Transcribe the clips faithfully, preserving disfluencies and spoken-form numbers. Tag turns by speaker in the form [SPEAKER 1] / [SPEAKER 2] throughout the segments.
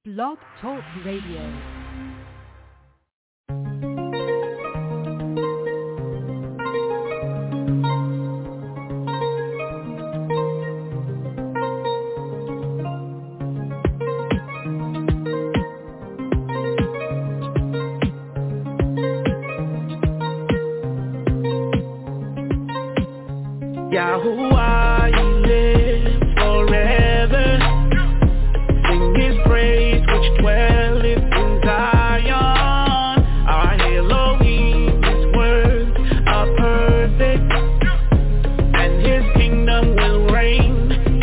[SPEAKER 1] Blog Talk Radio.
[SPEAKER 2] Yahuwah, He lives forever. Sing His praise, which dwelleth in Zion. Our Elohim, His words are perfect, and His kingdom will reign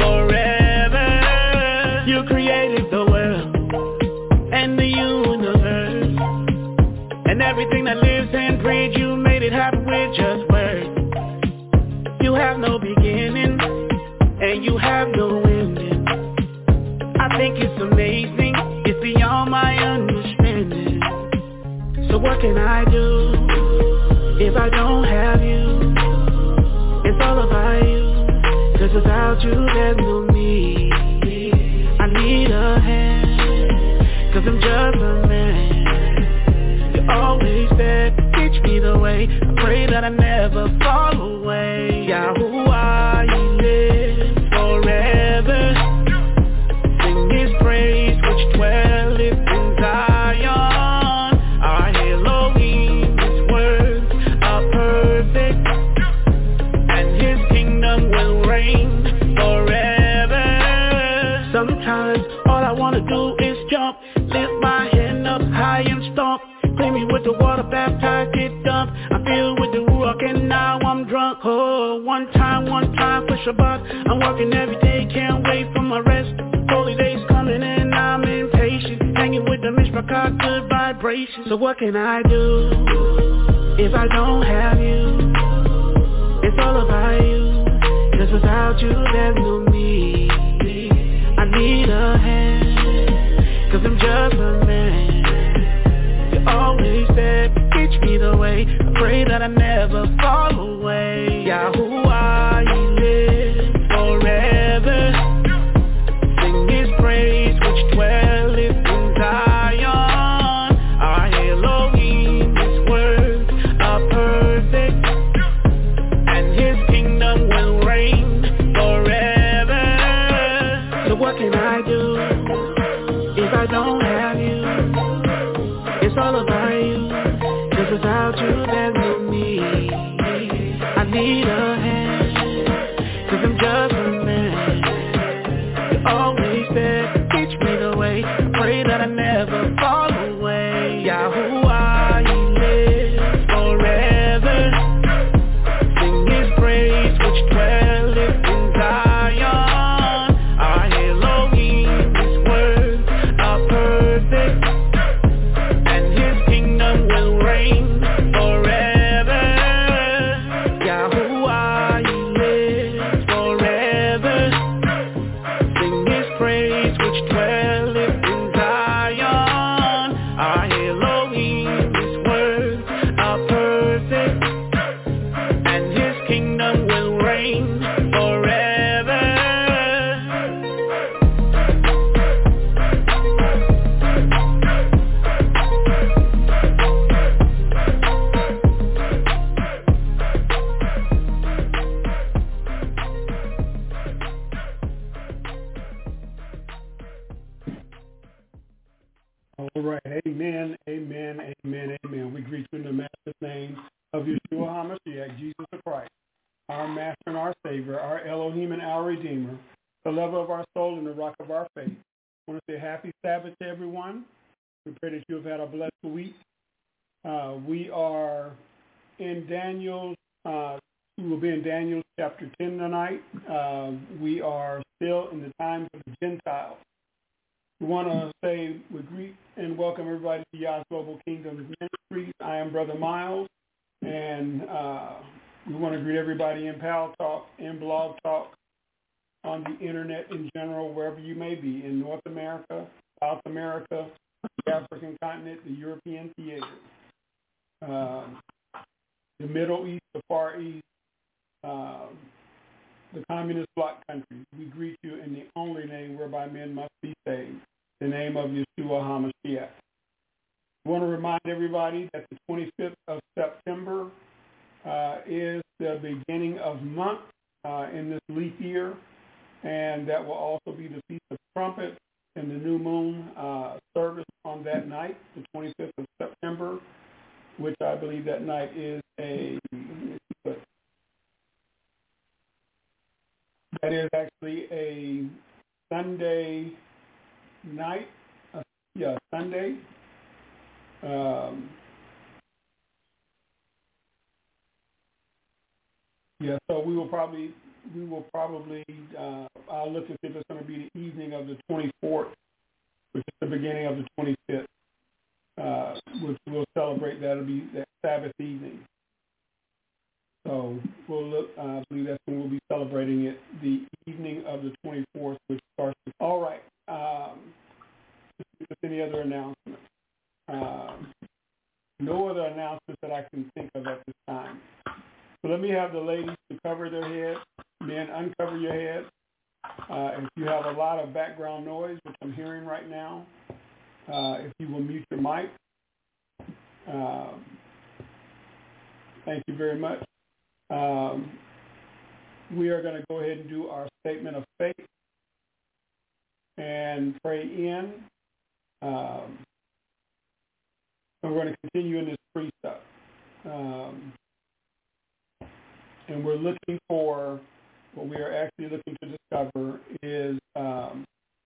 [SPEAKER 2] forever. You created the world and the universe, and everything that lives and breathes. You made it happen with just words. You have no beginning, and you have no ending. I think it's amazing, it's beyond my understanding. So what can I do if I don't have you? It's all about you, 'cause without you there's no me. I need a hand, 'cause I'm just a man. You're always there, teach me the way. I pray that I never fall away. Yahuwah, He lives forever. Sing His praise, which dwelleth in Zion. Our Elohim, His words are perfect, and His kingdom will reign forever. Sometimes all I wanna do is jump, lift my hand up high and stomp. Clean me with the water, baptize, get dumped. I feel with the Ruach and now I'm drunk. Oh, one time, one time for Shabbat. I'm working every day, can't wait for my rest. Holy days coming and I'm impatient. Hanging with the Mishpachah, good vibrations. So what can I do if I don't have you? It's all about you, 'cause without you there's no me. I need a hand, 'cause I'm just a man. Always there, teach me the way. I pray that I never fall away. Yahuwah, He lives forever. Sing His praise, which dwelleth in Zion. Our Elohim, His words are perfect, and His kingdom will reign forever. So what can I do if I don't have you? It's all about you, 'cause without you there's no me. I need a hand, 'cause I'm just a man. You're always there, teach me the way. I pray that I never fall away. Yahuwah, He lives forever. Sing His praise, which dwelleth in Zion. Our Elohim, His words are perfect, will reign forever. Yahuwah, He lives forever. Sing His praise, which dwelleth in Zion. Our Elohim, His words are perfect, and His kingdom will reign forever.
[SPEAKER 3] All right, amen, amen, amen, amen. We greet you in the Master's name of Yeshua HaMashiach, Jesus the Christ, our Master and our Savior, our Elohim and our Redeemer, the lover of our soul and the rock of our faith. I want to say happy Sabbath to everyone. We pray that you have had a blessed week. Uh, we are in Daniel. Uh, we will be in Daniel chapter ten tonight. Uh, we are still in the times of the Gentiles. We want to say we greet and welcome everybody to Yah's Global Kingdom Ministries. I am Brother Miles, and uh, we want to greet everybody in Pal Talk, in Blog Talk, on the internet in general, wherever you may be, in North America, South America, the African continent, the European theater, uh, the Middle East, the Far East, uh, the communist bloc countries. We greet you in the only name whereby men must be saved, the name of Yeshua HaMashiach. I want to remind everybody that the twenty-fifth of September uh, is the beginning of month uh, in this leap year, and that will also be the Feast of Trumpets and the new moon uh, service on that night, the twenty-fifth of September, which I believe that night is a, that is actually a Sunday night, uh, yeah, Sunday. Um, yeah, so we will probably, we will probably, uh, I'll look and see if it's going to be the evening of the twenty-fourth, which is the beginning of the twenty-fifth, uh, which we'll celebrate. That'll be that Sabbath evening. So we'll look, uh, I believe that's when we'll be celebrating it, the evening of the twenty-fourth, which starts with, all right, um, if there's any other announcements. Um, no other announcements that I can think of at this time. So let me have the ladies to cover their heads. Men, uncover your heads. Uh, if you have a lot of background noise, which I'm hearing right now, uh, if you will mute your mic. Um, thank you very much. Um, we are going to go ahead and do our statement of faith and pray in. Um, and we're going to continue in this precept. Um, and we're looking for, what we are actually looking to discover is um,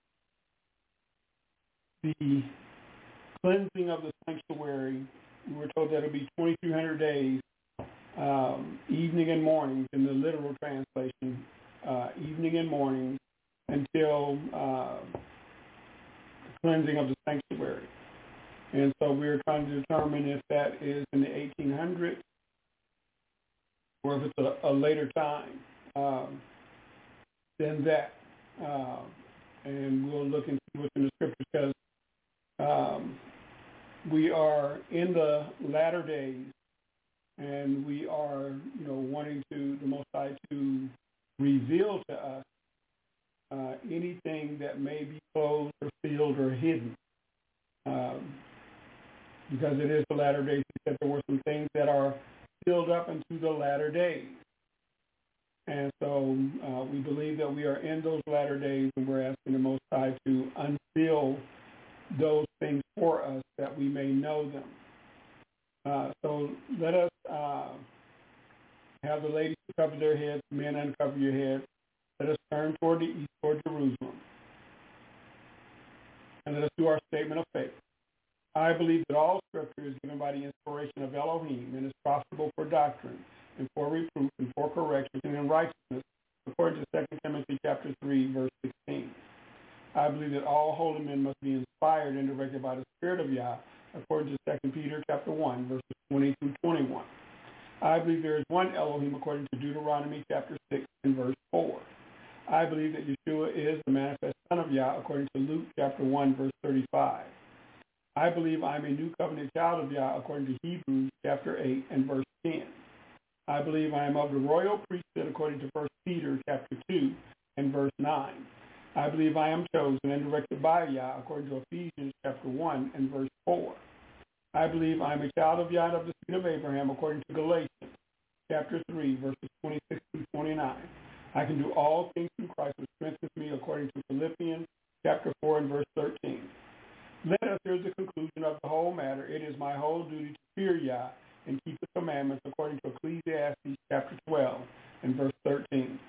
[SPEAKER 3] the cleansing of the sanctuary. We were told that it'll be twenty-two hundred days, um, evening and morning in the literal translation, uh, evening and morning until uh, the cleansing of the sanctuary. And so we're trying to determine if that is in the eighteen hundreds or if it's a, a later time um, than that. Uh, and we'll look and see what's in the scriptures because um, we are in the latter days and we are, you know, wanting to, the Most High to reveal to us uh, anything that may be closed or sealed or hidden. Um, because it is the latter days. He said there were some things that are sealed up into the latter days. And so uh, we believe that we are in those latter days, and we're asking the Most High to unseal those things for us that we may know them. Uh, so let us uh, have the ladies cover their heads, men uncover your heads. Let us turn toward the east, toward Jerusalem. And let us do our statement of faith. I believe that all Scripture is given by the inspiration of Elohim and is profitable for doctrine and for reproof and for correction and in righteousness, according to Second Timothy chapter three, verse sixteen. I believe that all holy men must be inspired and directed by the Spirit of Yah, according to Second Peter chapter one, verses twenty through twenty-one. I believe there is one Elohim, according to Deuteronomy chapter six and verse four. I believe that Yeshua is the manifest Son of Yah, according to Luke chapter one, verse thirty-five. I believe I am a new covenant child of Yah, according to Hebrews chapter eight and verse ten. I believe I am of the royal priesthood, according to First Peter chapter two and verse nine. I believe I am chosen and directed by Yah, according to Ephesians chapter one and verse four. I believe I am a child of Yah of the seed of Abraham, according to Galatians chapter three, verses twenty-six through twenty-nine. I can do all things through Christ who strengthens me, according to Philippians chapter four and verse thirteen. Let us hear the conclusion of the whole matter. It is my whole duty to fear Yah and keep the commandments, according to Ecclesiastes chapter twelve and verse thirteen.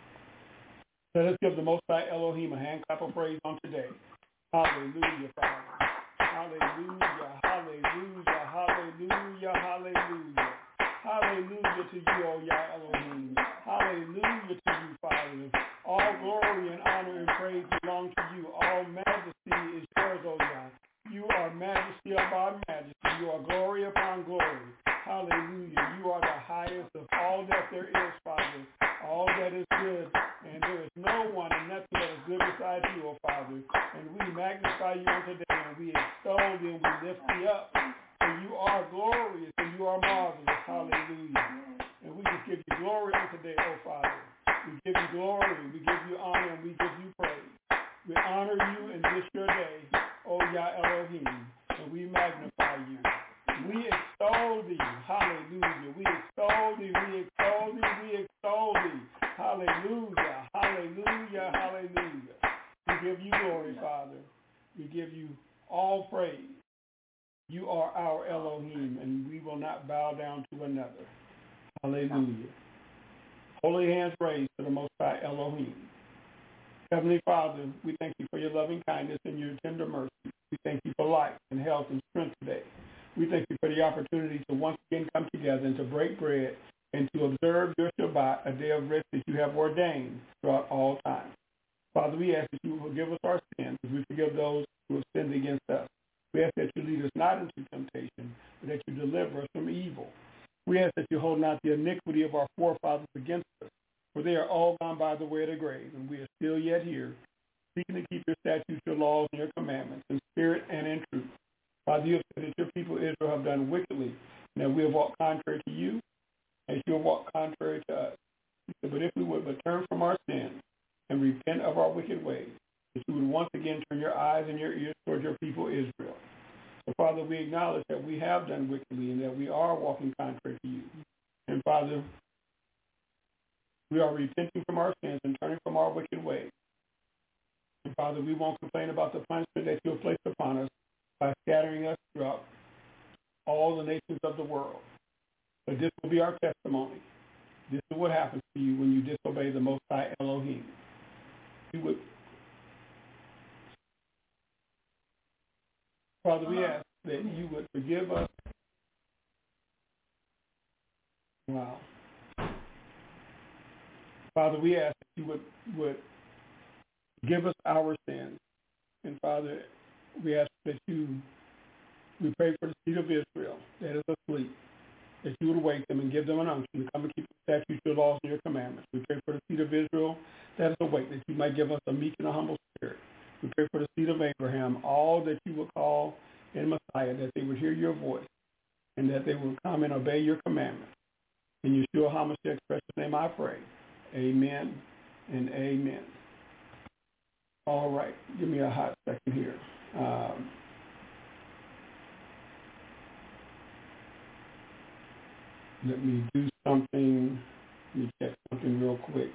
[SPEAKER 3] Let us give the Most High Elohim a hand clap of praise on today. Hallelujah, Father. Hallelujah, hallelujah, hallelujah, hallelujah. Hallelujah to you, O Yah Elohim. Hallelujah to you, Father. All glory and honor and praise belong to you. All majesty is yours, O Yah. You are majesty upon majesty. You are glory upon glory. Hallelujah. You are the highest of all that there is, Father. All that is good. And there is no one and nothing that is good besides you, O Father. And we magnify you on today, and we extol you, and we lift you up. For you are glorious, and you are marvelous. Hallelujah. And we just give you glory on today, O Father. We give you glory, we give you honor, and we give you praise. We honor you in this your day, O Yah Elohim. Elohim, and we magnify you. We extol thee. Hallelujah. We extol thee. We extol thee. We extol thee. Hallelujah. Hallelujah. Hallelujah. We give you glory, Father. We give you all praise. You are our Elohim, and we will not bow down to another. Hallelujah. Holy hands raised to the Most High Elohim. Heavenly Father, we thank you for your loving kindness and your tender mercy. We thank you for life and health and strength today. We thank you for the opportunity to once again come together and to break bread and to observe your Shabbat, a day of rest that you have ordained throughout all time. Father, we ask that you will forgive us our sins as we forgive those who have sinned against us. We ask that you lead us not into temptation, but that you deliver us from evil. We ask that you hold not the iniquity of our forefathers against us, for they are all gone by the way of the grave, and we are still yet here, seeking to keep your statutes, your laws, and your commandments in spirit and in truth. Father, you have said that your people Israel have done wickedly, and that we have walked contrary to you, and you have walked contrary to us. But if we would but turn from our sins and repent of our wicked ways, that you would once again turn your eyes and your ears toward your people Israel. So, Father, we acknowledge that we have done wickedly and that we are walking contrary to you. And, Father, we are repenting from our sins and turning from our wicked ways. And, Father, we won't complain about the punishment that you have placed upon us by scattering us throughout all the nations of the world. But this will be our testimony. This is what happens to you when you disobey the Most High Elohim. You would, Father, we ask that you would forgive us. Wow. Father, we ask that you would, would give us our sins. And, Father, we ask that you, we pray for the seed of Israel that is asleep, that you would awake them and give them an unction to come and keep the statutes, your laws, and your commandments. We pray for the seed of Israel that is awake, that you might give us a meek and a humble spirit. We pray for the seed of Abraham, all that you would call in Messiah, that they would hear your voice and that they would come and obey your commandments. In Yeshua HaMashiach's precious name I pray. Amen and amen. All right, give me a hot second here. Um, let me do something. Let me check something real quick.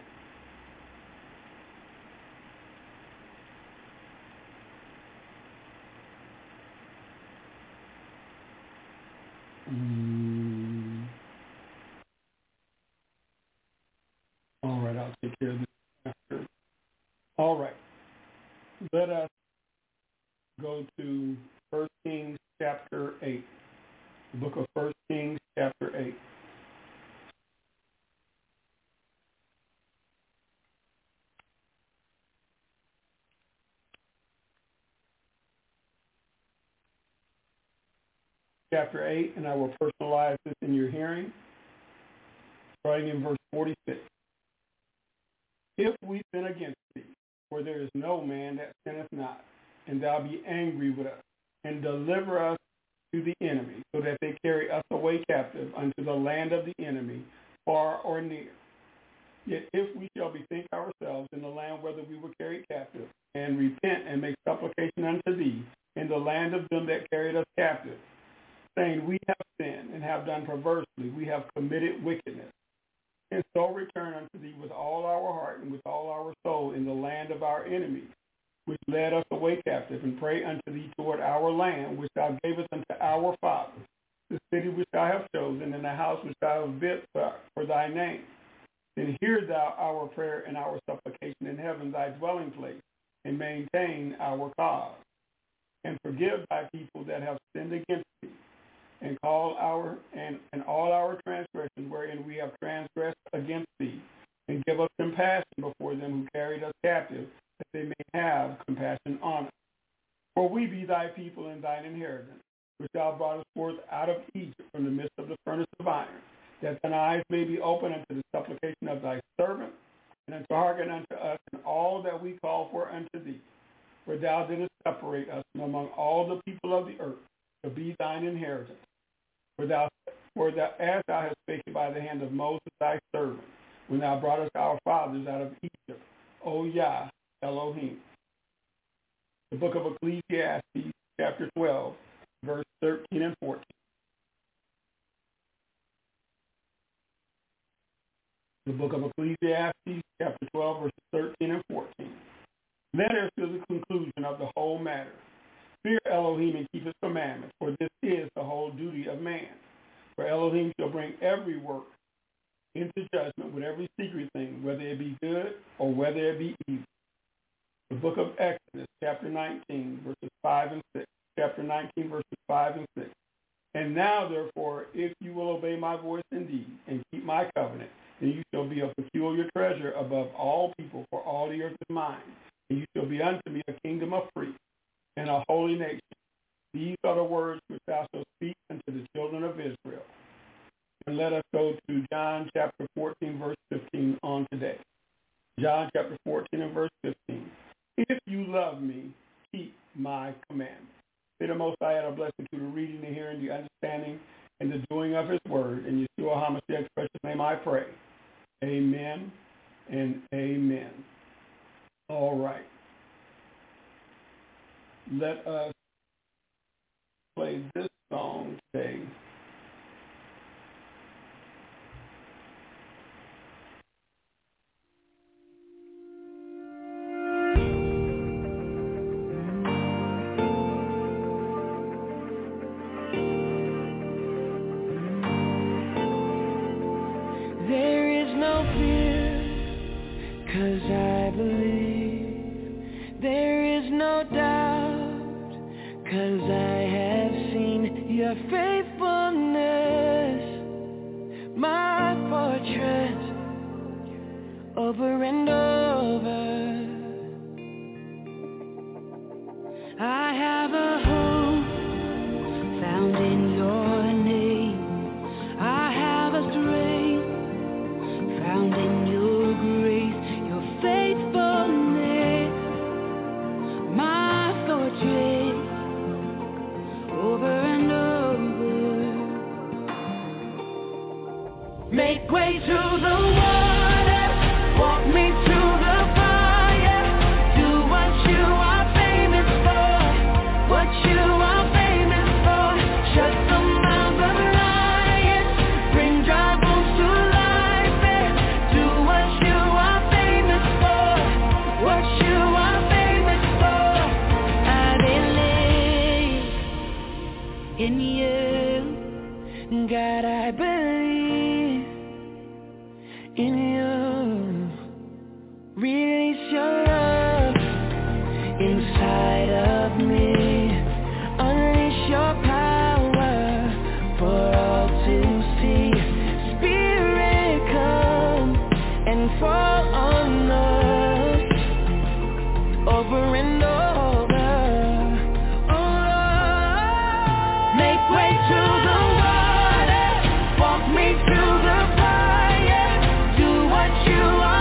[SPEAKER 3] Mm. All right, I'll take care of this after. All right, let us go to First Kings chapter eight, the book of First Kings chapter eight. Chapter eight, and I will personalize this in your hearing, starting in verse forty-six. If we sin against thee, for there is no man that sinneth not, and thou be angry with us, and deliver us to the enemy, so that they carry us away captive unto the land of the enemy, far or near. Yet if we shall bethink ourselves in the land whither we were carried captive, and repent and make supplication unto thee in the land of them that carried us captive, saying, we have sinned and have done perversely, we have committed wickedness, and so return unto thee with all our heart and with all our soul in the land of our enemies, which led us away captive, and pray unto thee toward our land, which thou gavest unto our fathers, the city which thou hast chosen, and the house which thou hast built for thy name. Then hear thou our prayer and our supplication in heaven, thy dwelling place, and maintain our cause. And forgive thy people that have sinned against thee, and call our and, and all our transgressions wherein we have transgressed against thee, and give us compassion before them who carried us captive, that they may have compassion on us. For we be thy people and thine inheritance, which thou broughtest forth out of Egypt from the midst of the furnace of iron, that thine eyes may be open unto the supplication of thy servant, and unto hearken unto us in all that we call for unto thee. For thou didst separate us from among all the people of the earth, to be thine inheritance. For thou, for thou, as thou hast spoken by the hand of Moses thy servant, when thou broughtest our fathers out of Egypt, O Yah, Elohim. The book of Ecclesiastes, chapter twelve, verse thirteen and fourteen. The book of Ecclesiastes, chapter twelve, verses thirteen and fourteen. Then is to the conclusion of the whole matter. Fear Elohim and keep his commandments, for this is the whole duty of man. For Elohim shall bring every work into judgment with every secret thing, whether it be good or whether it be evil. The book of Exodus, chapter nineteen, verses five and six. Chapter nineteen, verses five and six. And now, therefore, if you will obey my voice indeed and keep my covenant, then you shall be a peculiar treasure above all people, for all the earth is mine. And you shall be unto me a kingdom of priests and a holy nation. These are the words which thou shalt speak unto the children of Israel. And let us go to John chapter fourteen, verse fifteen on today. John chapter fourteen and verse fifteen. If you love me, keep my commandments. May the Most High add a blessing to the reading, the hearing, the understanding, and the doing of his word. In Yeshua HaMashiach's precious name I pray. Amen and amen. All right. Let us play this song today.
[SPEAKER 1] Over and over, I have a hope found in your name. I have a strength found in your grace, your faithfulness, my fortress. Over and over, make way to the wall. Walk me to the fire, do what you are famous for, what you are famous for. Shut the mouths of lions, bring dry bones to life, and do what you are famous for, what you are famous for. I believe in you, God, I believe in you. Release your love inside of me. Unleash your power for all to see. Spirit, come and fall on us. Over and over. Oh Lord, make way to the water. Walk me through the fire. Do what you are.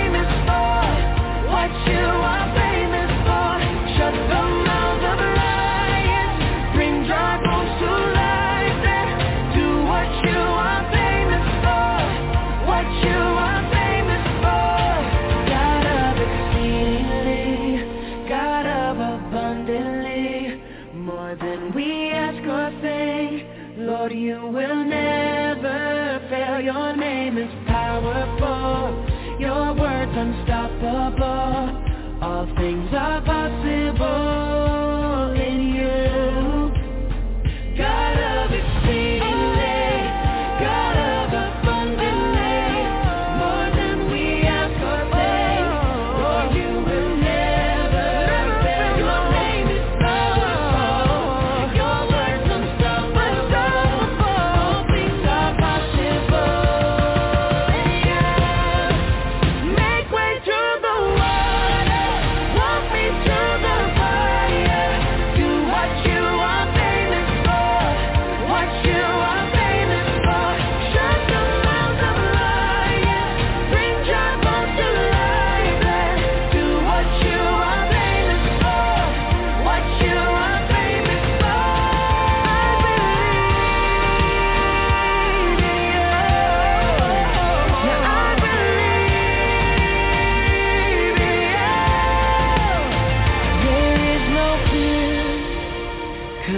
[SPEAKER 1] What you are famous for. Shut the mouths of lions, bring dry bones to life, and do what you are famous for, what you are famous for. God of exceedingly, God of abundantly, more than we ask or think. Lord, you will never fail. Your name is powerful, your word's unstoppable. All things are possible in you. God of exceedingly, God of abundantly, more than we ask or think. Lord, you will never fail. Your name is powerful, your word's unstoppable. All things are possible. Make way to the water, walk me to the fire.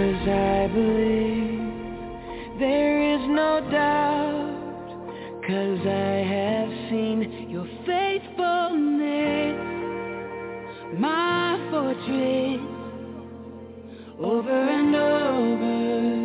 [SPEAKER 1] 'cause I believe there is no doubt, 'cause I have seen your faithfulness, my fortress, over and over.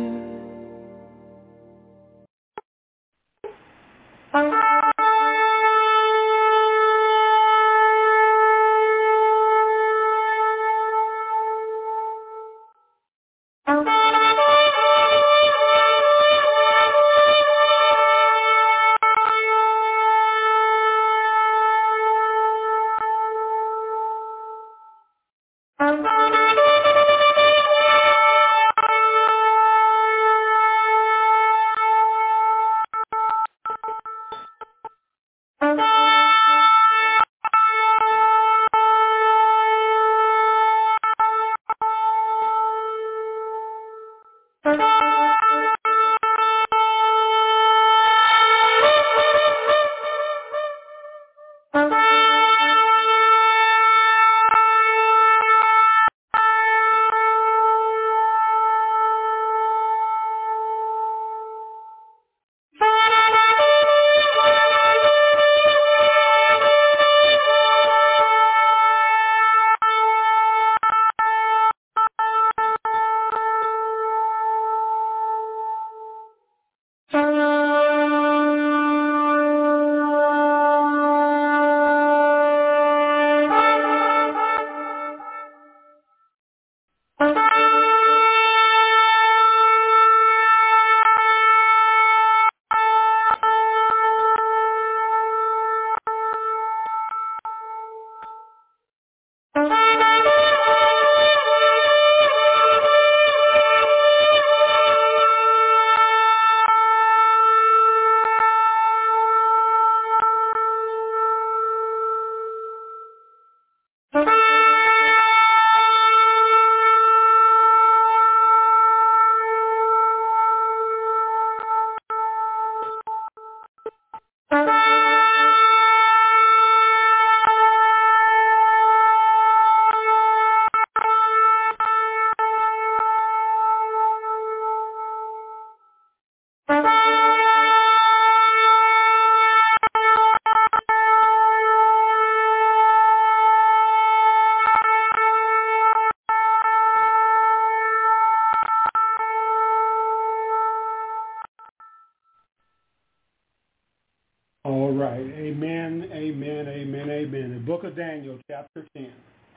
[SPEAKER 3] All right. Amen, amen, amen, amen. The book of Daniel, chapter ten.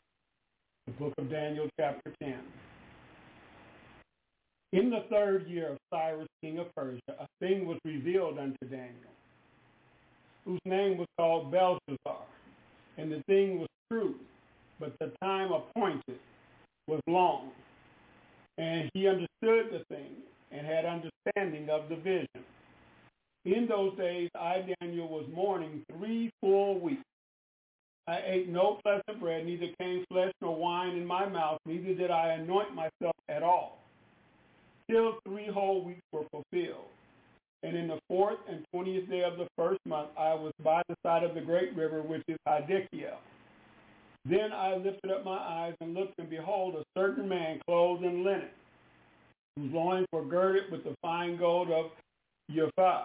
[SPEAKER 3] The book of Daniel, chapter ten. In the third year of Cyrus, king of Persia, a thing was revealed unto Daniel, whose name was called Belshazzar. And the thing was true, but the time appointed was long. And he understood the thing and had understanding of the vision. In those days, I, Daniel, was mourning three full weeks. I ate no pleasant bread, neither came flesh nor wine in my mouth, neither did I anoint myself at all, till three whole weeks were fulfilled. And in the fourth and twentieth day of the first month, I was by the side of the great river, which is Hiddekel. Then I lifted up my eyes and looked, and behold, a certain man clothed in linen, whose loins were girded with the fine gold of Uphaz.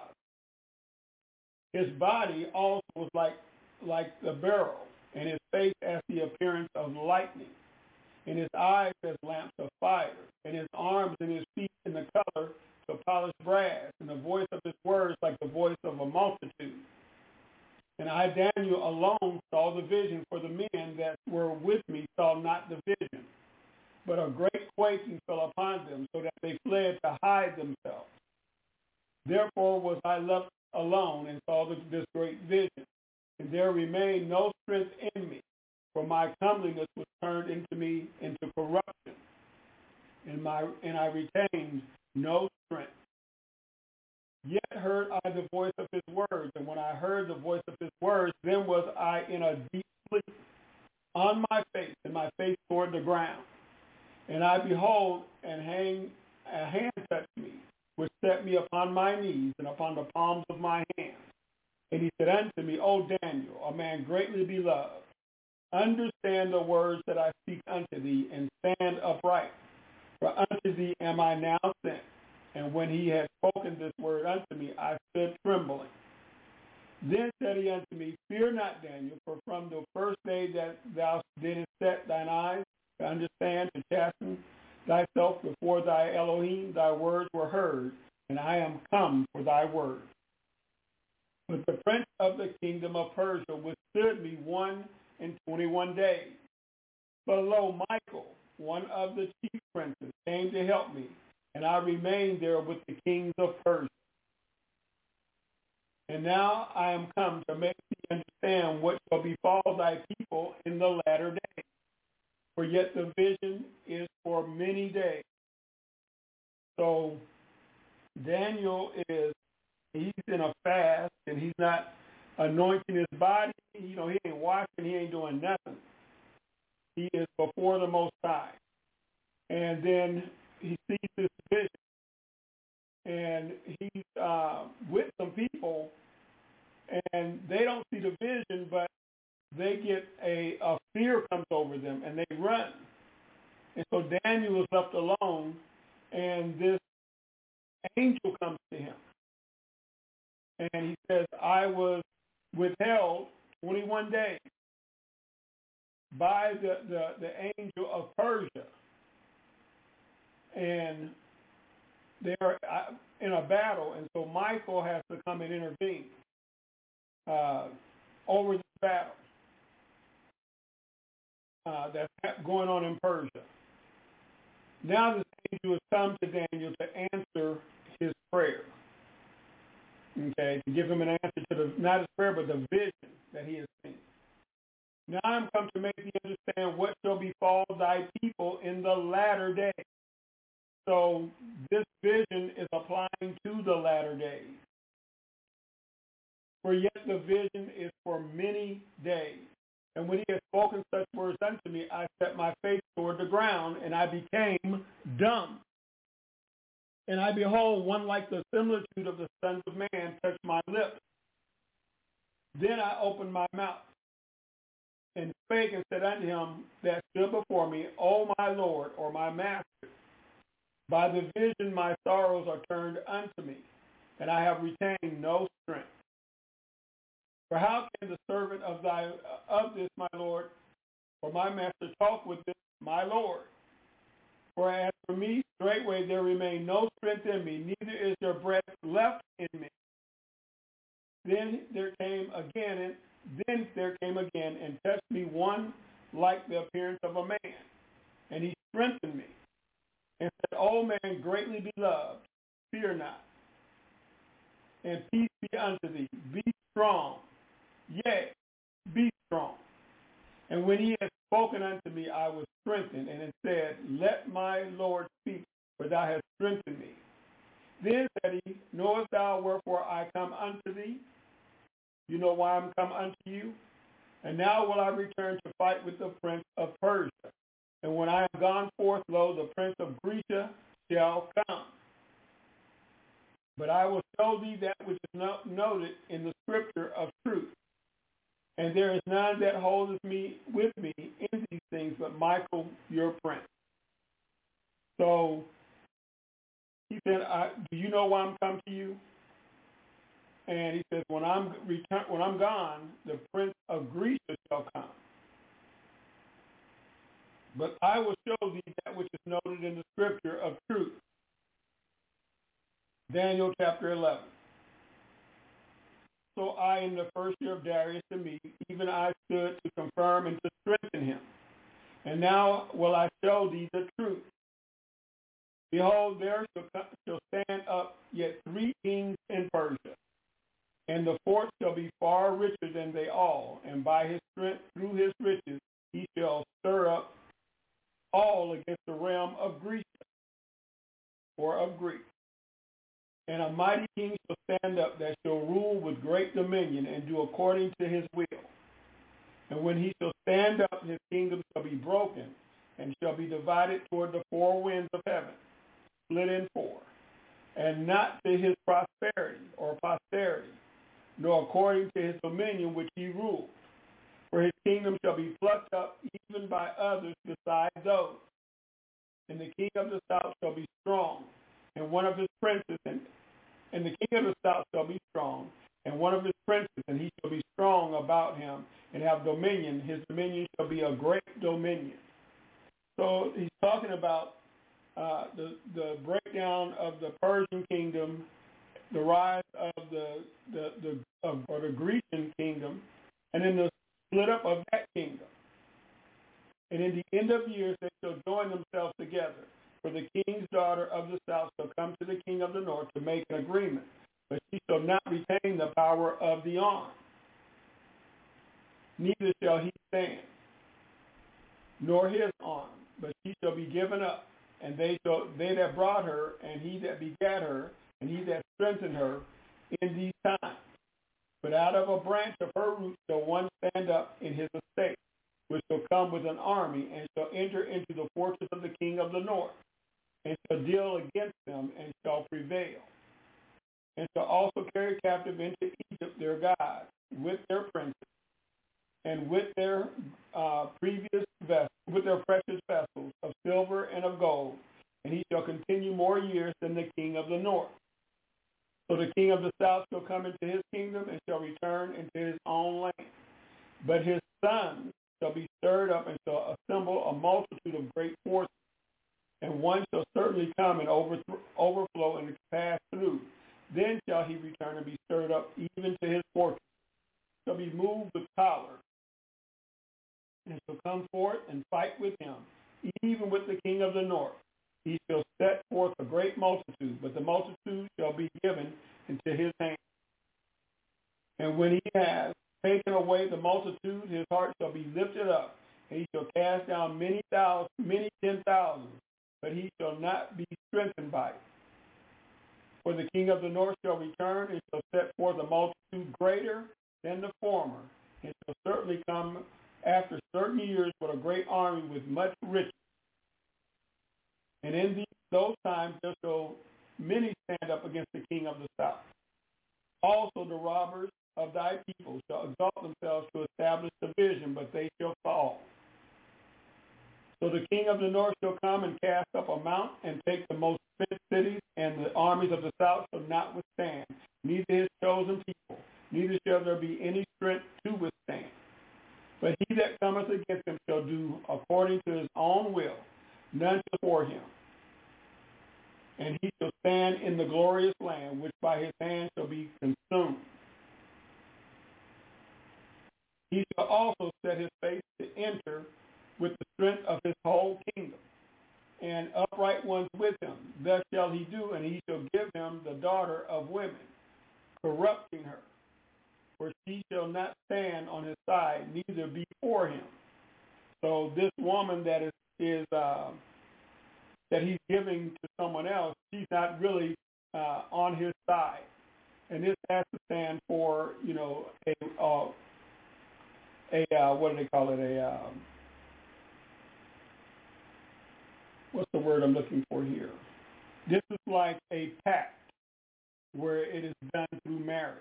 [SPEAKER 3] His body also was like, like the beryl, and his face as the appearance of lightning, and his eyes as lamps of fire, and his arms and his feet in the color of polished brass, and the voice of his words like the voice of a multitude. And I, Daniel, alone saw the vision, for the men that were with me saw not the vision. But a great quaking fell upon them, so that they fled to hide themselves. Therefore was I left alone and saw this great vision. And there remained no strength in me, for my comeliness was turned into me into corruption, and my and I retained no strength. Yet heard I the voice of his words, and when I heard the voice of his words, then was I in a deep sleep, on my face, and my face toward the ground. And I behold, and hang, a hand touched me, which set me upon my knees and upon the palms of my hands. And he said unto me, O Daniel, a man greatly beloved, understand the words that I speak unto thee, and stand upright. For unto thee am I now sent. And when he had spoken this word unto me, I stood trembling. Then said he unto me, Fear not, Daniel, for from the first day that thou didst set thine eyes to understand, to chasten thyself before thy Elohim, thy words were heard, and I am come for thy word. But the prince of the kingdom of Persia withstood me one and twenty-one days. But lo, Michael, one of the chief princes, came to help me, and I remained there with the kings of Persia. And now I am come to make thee understand what shall befall thy people in the latter days. For yet the vision is for many days. So Daniel is, he's in a fast, and he's not anointing his body. You know, he ain't washing, he ain't doing nothing. He is before the Most High. And then he sees this vision. And he's uh, with some people, and they don't see the vision, but they get a, a fear comes over them, and they run. And so Daniel is left alone, and this angel comes to him. And he says, I was withheld twenty-one days by the, the, the angel of Persia. And they're in a battle, and so Michael has to come and intervene uh, over the battle uh, that's going on in Persia. Now this angel has come to Daniel to answer his prayer, okay, to give him an answer to the, not his prayer, but the vision that he has seen. Now I am come to make thee understand what shall befall thy people in the latter days. So this vision is applying to the latter days. For yet the vision is for many days. And when he had spoken such words unto me, I set my face toward the ground, and I became dumb. And I behold, one like the similitude of the sons of man touched my lips. Then I opened my mouth and spake and said unto him that stood before me, O my Lord, or my master, by the vision my sorrows are turned unto me, and I have retained no strength. For how can the servant of thy of this my Lord, or my master, talk with this my Lord? For as for me, straightway there remain no strength in me, neither is there breath left in me. Then there came again, and then there came again and touched me one like the appearance of a man, and he strengthened me. And said, O man greatly beloved, fear not, and peace be unto thee. Be strong, yea, be strong. And when he had spoken unto me, I was strengthened, and it said, Let my Lord speak, for thou hast strengthened me. Then said he, Knowest thou wherefore I come unto thee? You know why I'm come unto you? And now will I return to fight with the prince of Persia. And when I am gone forth, lo, the prince of Grecia shall come. But I will show thee that which is not noted in the scripture of truth. And there is none that holdeth me with me in these things, but Michael, your prince. So he said, I, do you know why I'm come to you? And he says, when I'm return, when I'm gone, the prince of Grecia shall come. But I will show thee that which is noted in the scripture of truth. Daniel chapter eleven. So I, in the first year of Darius to meet, even I stood to confirm and to strengthen him. And now will I show thee the truth. Behold, there shall, shall stand up yet three kings in Persia, and the fourth shall be far richer than they all, and by his strength through his riches he shall stir up all against the realm of Greece, or of Greece. And a mighty king shall stand up that shall rule with great dominion and do according to his will. And when he shall stand up, his kingdom shall be broken and shall be divided toward the four winds of heaven, split in four, and not to his prosperity or posterity, nor according to his dominion which he ruled. For his kingdom shall be plucked up even by others beside those. and the king of the south shall be strong, and one of his princes, and, and the king of the south shall be strong, and one of his princes, and he shall be strong about him, and have dominion. His dominion shall be a great dominion. So he's talking about uh, the the breakdown of the Persian kingdom, the rise of the the, the of, or the Grecian kingdom, and then the split up of that kingdom. And in the end of years they shall join themselves together. For the king's daughter of the south shall come to the king of the north to make an agreement, but she shall not retain the power of the arm. Neither shall he stand, nor his arm, but she shall be given up, and they shall they that brought her, and he that begat her, and he that strengthened her in these times. But out of a branch of her root shall one stand up in his estate, which shall come with an army, and shall enter into the fortress of the king of the north, and shall deal against them, and shall prevail. And shall also carry captive into Egypt their gods, with their princes, and with their uh, previous vessels, with their precious vessels of silver and of gold, and he shall continue more years than the king of the north. So the king of the south shall come into his kingdom and shall return into his own land. But his sons shall be stirred up and shall assemble a multitude of great forces, and one shall certainly come and overthrow, overflow and pass through. Then shall he return and be stirred up even to his fortress, shall be moved with power, and shall come forth and fight with him, even with the king of the north. He shall set forth a great multitude, but the multitude shall be given into his hand. And when he has taken away the multitude, his heart shall be lifted up, and he shall cast down many thousands, many ten thousands, but he shall not be strengthened by it. For the king of the north shall return, and shall set forth a multitude greater than the former, and shall certainly come after certain years with a great army with much riches. And in these, those times there shall many stand up against the king of the south. Also the robbers of thy people shall exalt themselves to establish division, but they shall fall. So the king of the north shall come and cast up a mount and take the most fit cities, and the armies of the south shall not withstand, neither his chosen people, neither shall there be any strength to withstand. But he that cometh against him shall do according to his own will, none before him. And he shall stand in the glorious land, which by his hand shall be consumed. He shall also set his face to enter with the strength of his whole kingdom, and upright ones with him. Thus shall he do, and he shall give him the daughter of women, corrupting her. For she shall not stand on his side, neither before him. So this woman that is, is uh, that he's giving to someone else, she's not really uh, on his side. And this has to stand for, you know, a, uh, a uh, what do they call it, a, um, what's the word I'm looking for here? This is like a pact where it is done through marriage.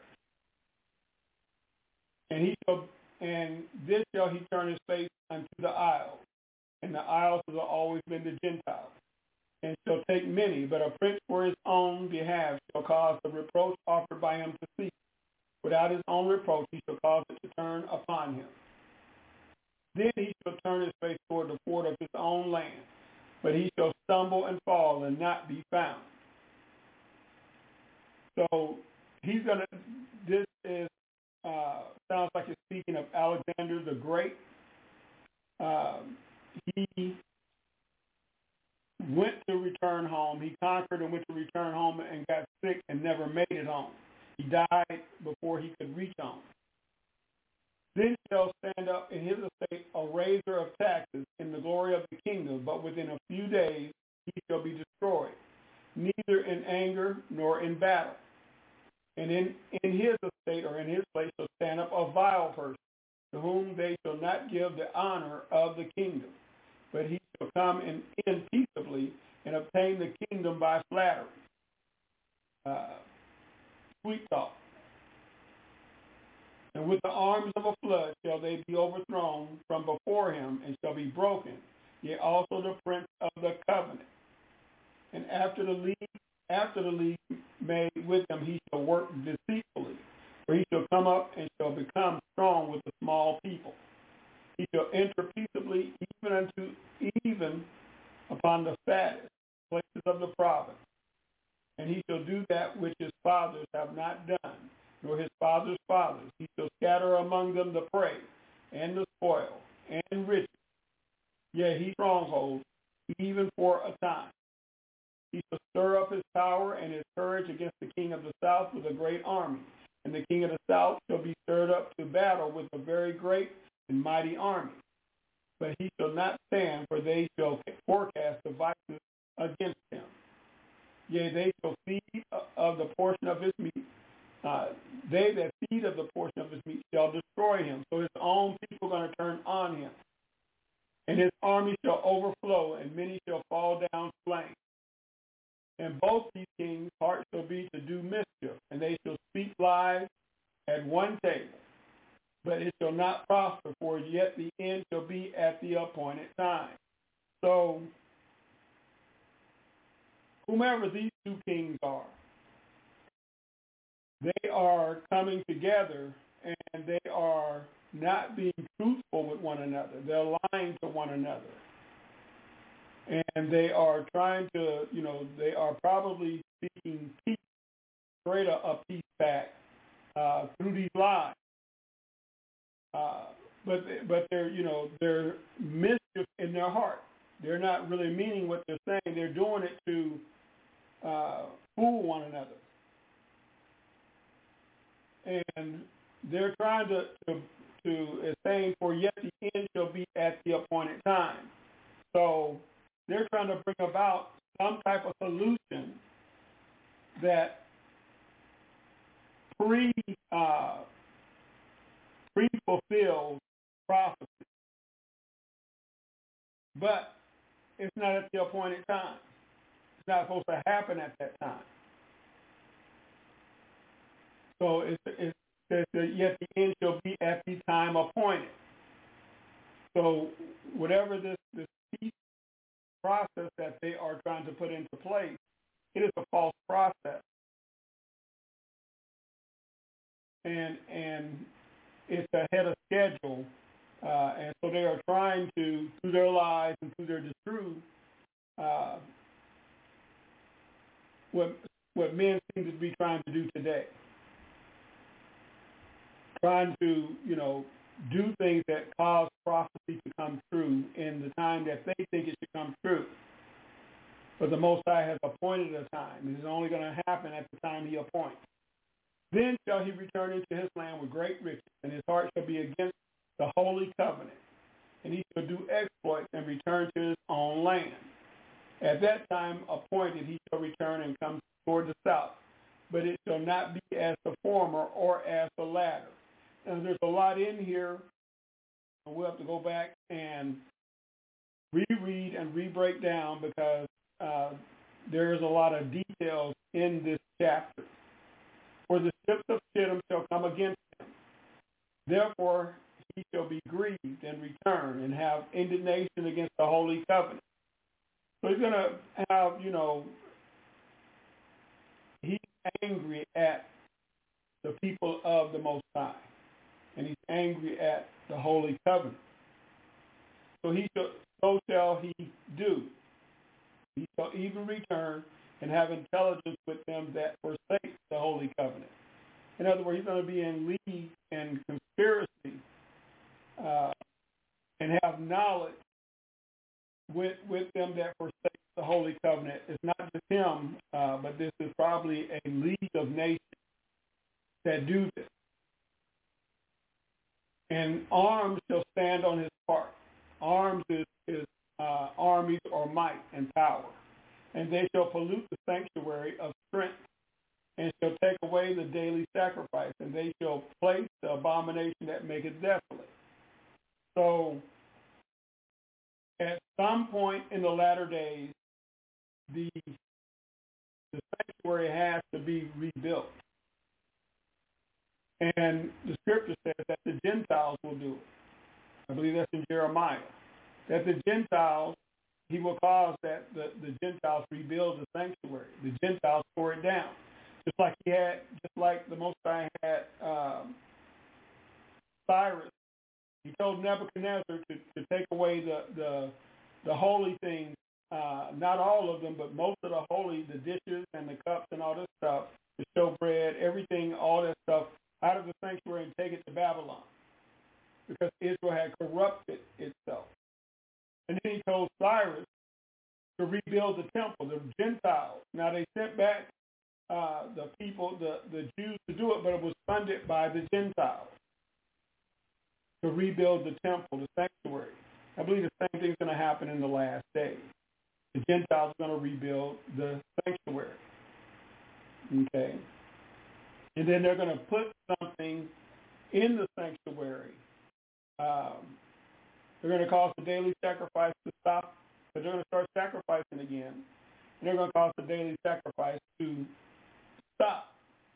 [SPEAKER 3] And he shall, and this shall he turn his face unto the isles, and the isles have always been the Gentiles, and shall take many, but a prince for his own behalf shall cause the reproach offered by him to cease. Without his own reproach he shall cause it to turn upon him. Then he shall turn his face toward the fort of his own land, but he shall stumble and fall and not be found. So he's going to, this is, uh, sounds like it's speaking of Alexander the Great. Um, he went to return home. He conquered and went to return home and got sick and never made it home. He died before he could reach home. Then shall stand up in his estate a raiser of taxes in the glory of the kingdom, but within a few days he shall be destroyed, neither in anger nor in battle. And in, in his estate or in his place shall stand up a vile person, to whom they shall not give the honor of the kingdom, but he shall come in, in peaceably and obtain the kingdom by flattery. Uh, sweet talk. And with the arms of a flood shall they be overthrown from before him, and shall be broken, yea, also the prince of the covenant. And after the league, after the league made with him, he shall work deceitfully, for he shall come up and shall become strong with the small people. He shall enter peaceably even unto even upon the fattest places of the province. And he shall do that which his fathers have not done, nor his fathers' fathers. He shall scatter among them the prey, and the spoil, and riches. Yea, he strongholds, even for a time. He shall stir up his power and his courage against the king of the south with a great army. And the king of the south shall be stirred up to battle with a very great and mighty army. But he shall not stand, for they shall forecast devices against him. Yea, they shall feed of the portion of his meat. Uh, they that feed of the portion of his meat shall destroy him. So his own people are going to turn on him. And his army shall overflow, and many shall fall down slain. And both these kings' hearts shall be to do mischief, and they shall speak lies at one table. But it shall not prosper, for yet the end shall be at the appointed time. So, whomever these two kings are, they are coming together, and they are not being truthful with one another. They're lying to one another. And they are trying to, you know, they are probably speaking peace, straight a peace pact uh, through these lies. Uh, but but they're, you know, they're mischief in their heart. They're not really meaning what they're saying. They're doing it to uh, fool one another. And they're trying to, to, to is saying, for yet the end shall be at the appointed time. So they're trying to bring about some type of solution that pre uh, pre-fulfills prophecy. But it's not at the appointed time. It's not supposed to happen at that time. So it, it says that yet the end shall be at the time appointed. So whatever this, this peace process that they are trying to put into place, it is a false process. And and it's ahead of schedule. Uh, and so they are trying to, through their lies and through their distruth, uh, what what men seem to be trying to do today. Trying to, you know, do things that cause prophecy to come true in the time that they think it should come true. But the Most High has appointed a time. It is only going to happen at the time he appoints. Then shall he return into his land with great riches, and his heart shall be against the holy covenant. And he shall do exploits and return to his own land. At that time appointed he shall return and come toward the south. But it shall not be as the former or as the latter. And there's a lot in here, and we'll have to go back and reread and re-break down because uh, there is a lot of details in this chapter. For the ships of Shittim shall come against him. Therefore he shall be grieved and return and have indignation against the holy covenant. So he's going to have, you know, he's angry at the people of the Most High. And he's angry at the holy covenant. So he shall, so shall he do. He shall even return and have intelligence with them that forsake the holy covenant. In other words, he's going to be in league and conspiracy uh, and have knowledge with with them that forsake the holy covenant. It's not just him, uh, but this is probably a league of nations that do this. And arms shall stand on his part. Arms is, is uh, armies or might and power. And they shall pollute the sanctuary of strength, and shall take away the daily sacrifice, and they shall place the abomination that maketh desolate. So, at some point in the latter days, the, the sanctuary has to be rebuilt. And the scripture says that the Gentiles will do it. I believe that's in Jeremiah. that the Gentiles, he will cause that the, the Gentiles rebuild the sanctuary. The Gentiles tore it down. Just like he had, just like the Most High had um, Cyrus. He told Nebuchadnezzar to, to take away the, the, the holy things, uh, not all of them, but most of the holy, the dishes and the cups and all this stuff, the showbread, everything, all that stuff, out of the sanctuary and take it to Babylon, because Israel had corrupted itself. And then he told Cyrus to rebuild the temple, the Gentiles. Now they sent back uh, the people, the, the Jews to do it, but it was funded by the Gentiles to rebuild the temple, the sanctuary. I believe the same thing's going to happen in the last days. The Gentiles are going to rebuild the sanctuary. Okay? And then they're going to put something in the sanctuary. Um, they're going to cause the daily sacrifice to stop, but they're going to start sacrificing again. And they're going to cause the daily sacrifice to stop.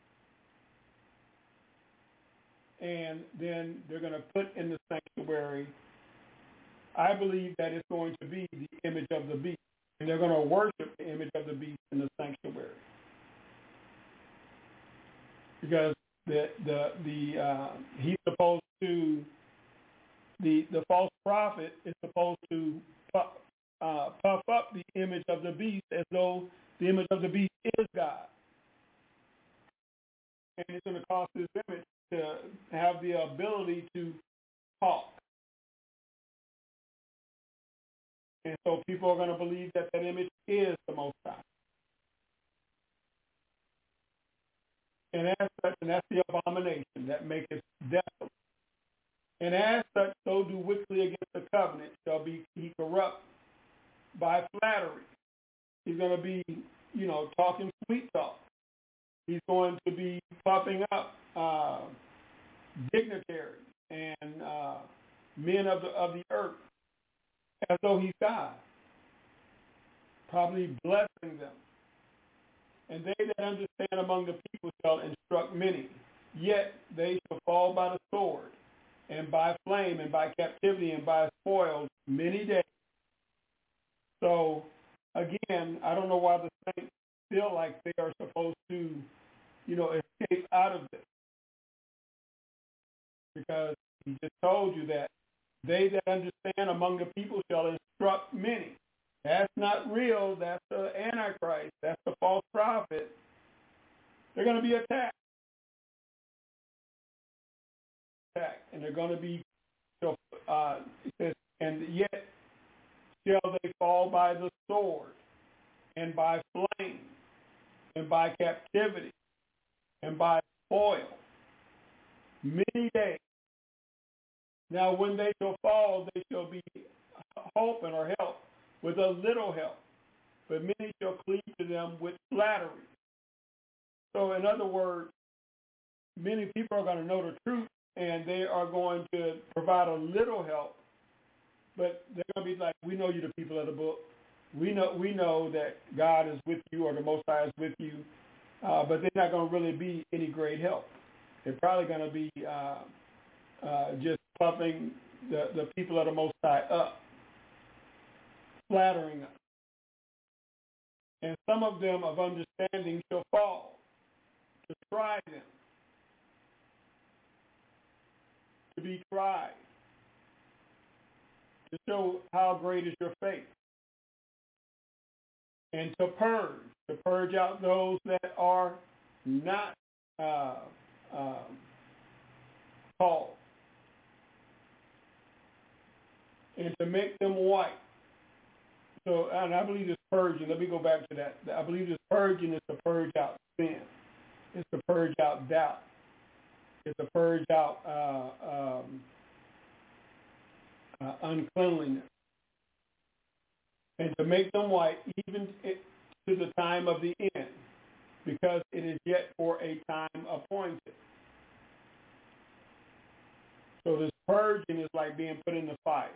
[SPEAKER 3] And then they're going to put in the sanctuary, I believe that it's going to be the image of the beast. And they're going to worship the image of the beast in the sanctuary. Because the the the uh, he's supposed to, the the false prophet is supposed to puff, uh, puff up the image of the beast as though the image of the beast is God. And it's going to cause this image to have the ability to talk. And so people are going to believe that that image is the Most High. And as such, and that's the abomination that maketh desolate. And as such, so do wickedly against the covenant shall be he corrupt by flattery. He's going to be, you know, talking sweet talk. He's going to be puffing up uh, dignitaries and uh, men of the of the earth as though he's God, probably blessing them. And they that understand among the people shall instruct many. Yet they shall fall by the sword, and by flame, and by captivity, and by spoils many days. So, again, I don't know why the saints feel like they are supposed to, you know, escape out of this. Because he just told you that they that understand among the people shall instruct many. That's not real. That's the Antichrist. That's the false prophet. They're going to be attacked. attacked. And they're going to be, uh, it says, and yet shall they fall by the sword, and by flame, and by captivity, and by spoil, many days. Now when they shall fall, they shall be hoping or help with a little help, but many shall cleave to them with flattery. So in other words, many people are going to know the truth, and they are going to provide a little help, but they're going to be like, we know you the people of the book. We know we know that God is with you, or the Most High is with you, uh, but they're not going to really be any great help. They're probably going to be uh, uh, just puffing the, the people of the Most High up, flattering them. And some of them of understanding shall fall, to try them, to be tried, to show how great is your faith, and to purge, to purge out those that are not uh, um, called, and to make them white. So, and I believe this purging, let me go back to that. I believe this purging is to purge out sin. It's to purge out doubt. It's to purge out uh, um, uh, uncleanliness. And to make them white even to the time of the end, because it is yet for a time appointed. So this purging is like being put in the fire.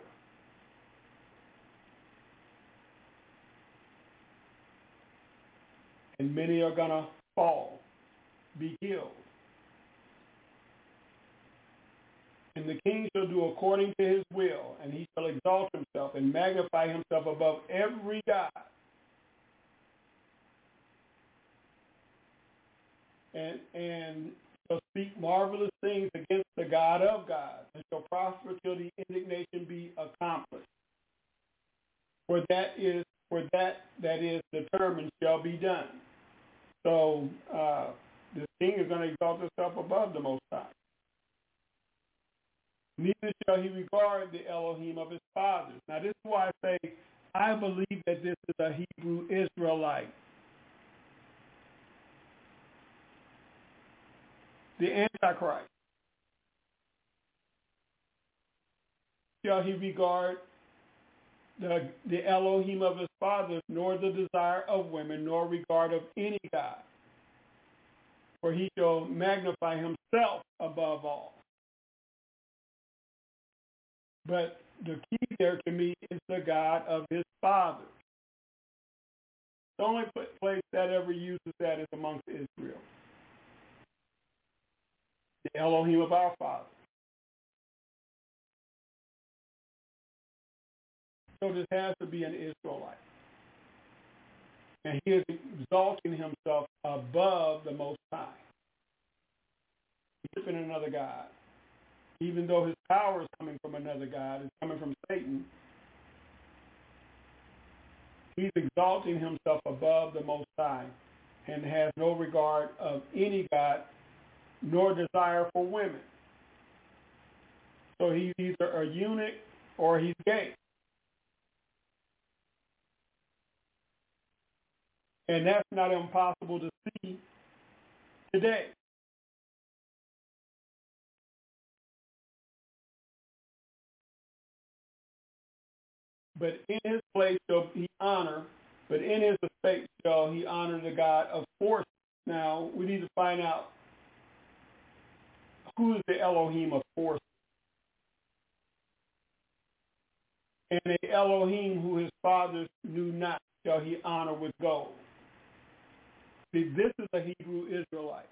[SPEAKER 3] And many are going to fall, be killed. And And the king shall do according to his will, and he shall exalt himself and magnify himself above every god. And, and shall speak marvelous things against the God of gods, and shall prosper till the indignation be accomplished. For that is, for that that is determined shall be done. So uh, the king is going to exalt himself above the Most High. Neither shall he regard the Elohim of his fathers. Now this is why I say I believe that this is a Hebrew Israelite. The Antichrist. Shall he regard the, the Elohim of his fathers, nor the desire of women, nor regard of any god? For he shall magnify himself above all. But the key there to me is the God of his fathers. The only place that ever uses that is amongst Israel. The Elohim of our fathers. So this has to be an Israelite. And he is exalting himself above the Most High. He's worshiping another God. Even though his power is coming from another God, it's coming from Satan, he's exalting himself above the Most High and has no regard of any God nor desire for women. So he's either a eunuch or he's gay. And that's not impossible to see today. But in his place shall he honor, but in his estate shall he honor the God of forces. Now, we need to find out who is the Elohim of forces. And the Elohim who his fathers knew not shall he honor with gold. See, this is a Hebrew Israelite.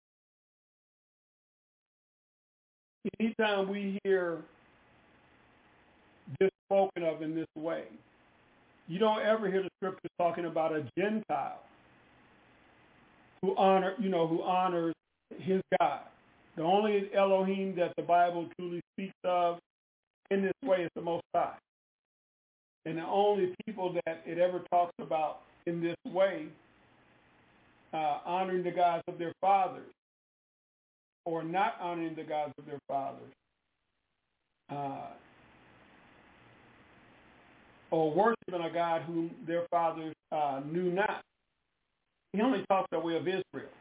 [SPEAKER 3] Anytime we hear this spoken of in this way, you don't ever hear the scriptures talking about a Gentile who honor, you know, who honors his God. The only Elohim that the Bible truly speaks of in this way is the Most High. And the only people that it ever talks about in this way, uh, honoring the gods of their fathers or not honoring the gods of their fathers, uh, or worshiping a God whom their fathers uh, knew not. He only talks that way of Israel.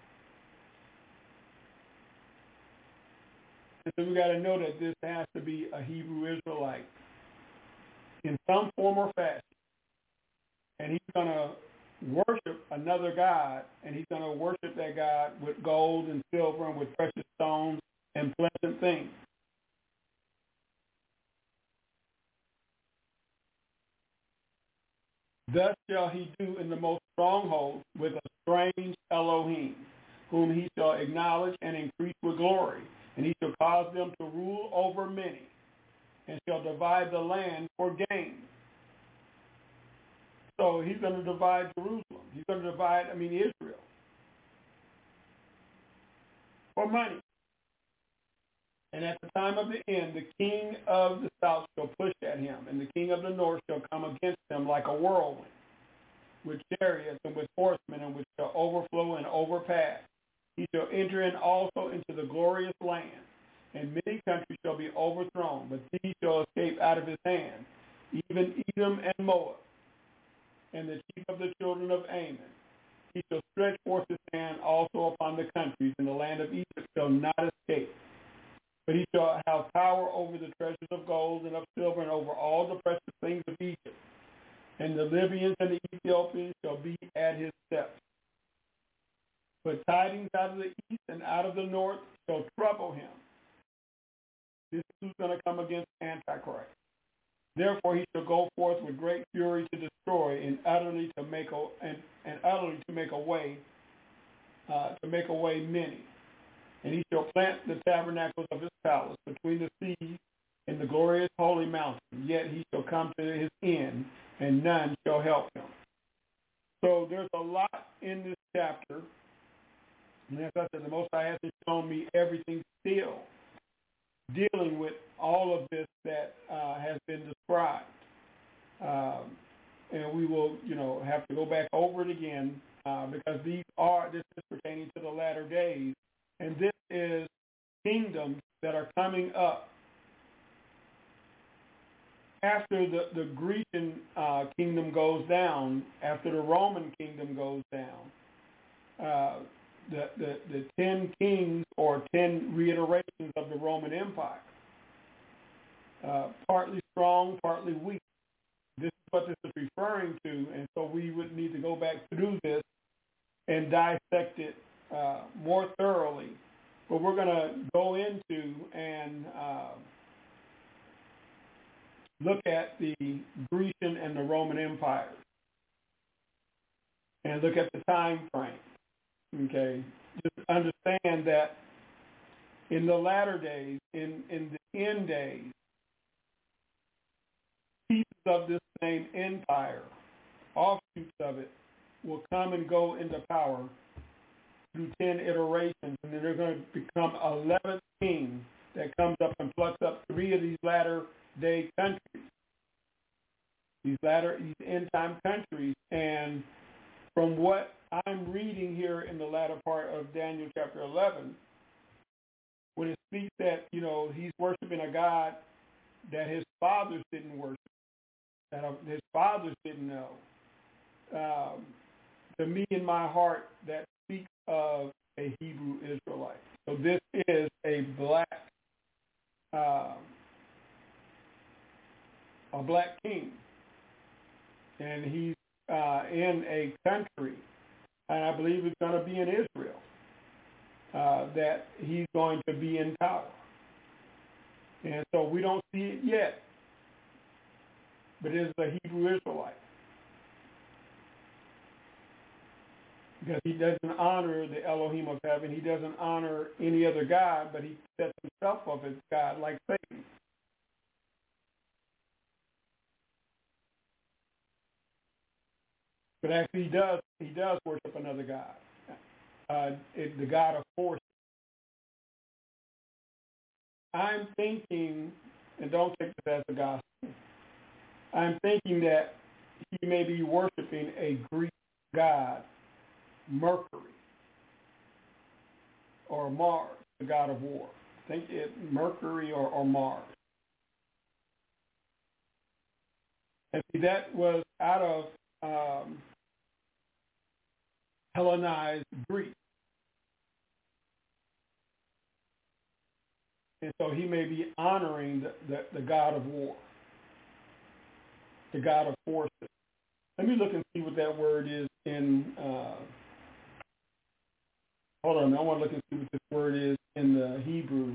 [SPEAKER 3] And so we got to know that this has to be a Hebrew Israelite in some form or fashion. And he's going to worship another God, and he's going to worship that God with gold and silver and with precious stones and pleasant things. Thus shall he do in the most stronghold with a strange Elohim, whom he shall acknowledge and increase with glory, and he shall cause them to rule over many, and shall divide the land for gain. So he's going to divide Jerusalem. He's going to divide, I mean, Israel for money. And at the time of the end, the king of the south shall push at him, and the king of the north shall come against him like a whirlwind, with chariots and with horsemen, and which shall overflow and overpass. He shall enter in also into the glorious land, and many countries shall be overthrown, but these shall escape out of his hand, even Edom and Moab, and the chief of the children of Ammon. He shall stretch forth his hand also upon the countries, and the land of Egypt shall not escape. But he shall have power over the treasures of gold and of silver and over all the precious things of Egypt. And the Libyans and the Ethiopians shall be at his steps. But tidings out of the east and out of the north shall trouble him. This is who's going to come against Antichrist. Therefore he shall go forth with great fury to destroy and utterly to make a and, and utterly to make away uh, to make away many. And he shall plant the tabernacles of his palace between the seas in the glorious holy mountain. Yet he shall come to his end, and none shall help him. So there's a lot in this chapter. And as I said, the Most High hasn't shown me everything still, dealing with all of this that uh, has been described. Um, and we will, you know, have to go back over it again uh, because these are, this is pertaining to the latter days. And this is kingdoms that are coming up after the, the Grecian uh, kingdom goes down, after the Roman kingdom goes down. Uh, the, the, the ten kings or ten reiterations of the Roman Empire, uh, partly strong, partly weak. This is what this is referring to, and so we would need to go back through this and dissect it uh, more thoroughly. But we're going to go into and uh, look at the Grecian and the Roman empires and look at the time frame. Okay, just understand that in the latter days, in, in the end days, pieces of this same empire, offshoots of it, will come and go into power through ten iterations, and then they're going to become eleventh king that comes up and plucks up three of these latter day countries, these latter, these end time countries. And from what I'm reading here in the latter part of Daniel chapter eleven, when it speaks that, you know, he's worshiping a God that his fathers didn't worship, that his fathers didn't know. Um, to me, in my heart, that speaks of a Hebrew Israelite. So this is a black, um, a black king, and he's uh, in a country, and I believe it's going to be in Israel, uh, that he's going to be in power. And so we don't see it yet, but it is a Hebrew Israelite. Because he doesn't honor the Elohim of heaven. He doesn't honor any other God, but he sets himself up as God like Satan. But actually he does, he does worship another God, uh, it, the God of force. I'm thinking, and don't take this as a gospel, I'm thinking that he may be worshiping a Greek god, Mercury, or Mars, the god of war. Think it Mercury or, or Mars. And see, that was out of um, Hellenized Greece. And so he may be honoring the, the, the god of war, the god of forces. Let me look and see what that word is in, uh, hold on, I want to look and see what this word is in the Hebrew,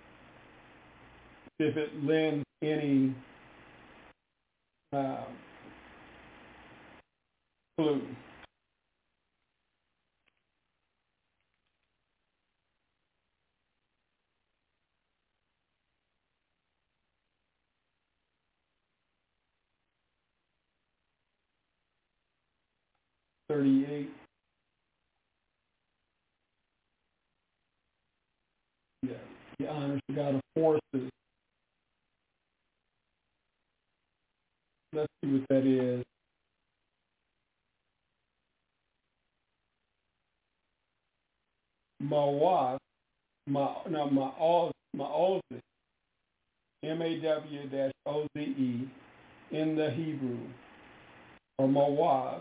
[SPEAKER 3] if it lends any uh, clue. thirty-eight. Yeah, he honors the God of forces. Let's see what that is. Mawaz, ma, no, Ma'oz, Ma'oz, M A W O Z E, in the Hebrew, or Mawaz,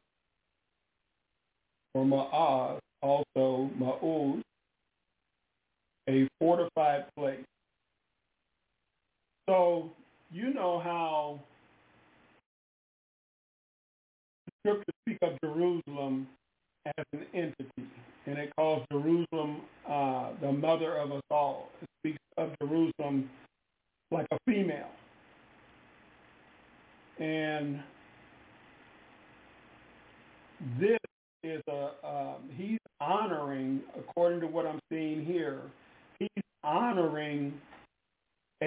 [SPEAKER 3] or Ma'az, also Ma'uz, a fortified place. So you know how the scriptures speak of Jerusalem as an entity, and it calls Jerusalem uh, the mother of us all. It speaks of Jerusalem like a female. And this is a, um, he's honoring, according to what I'm seeing here,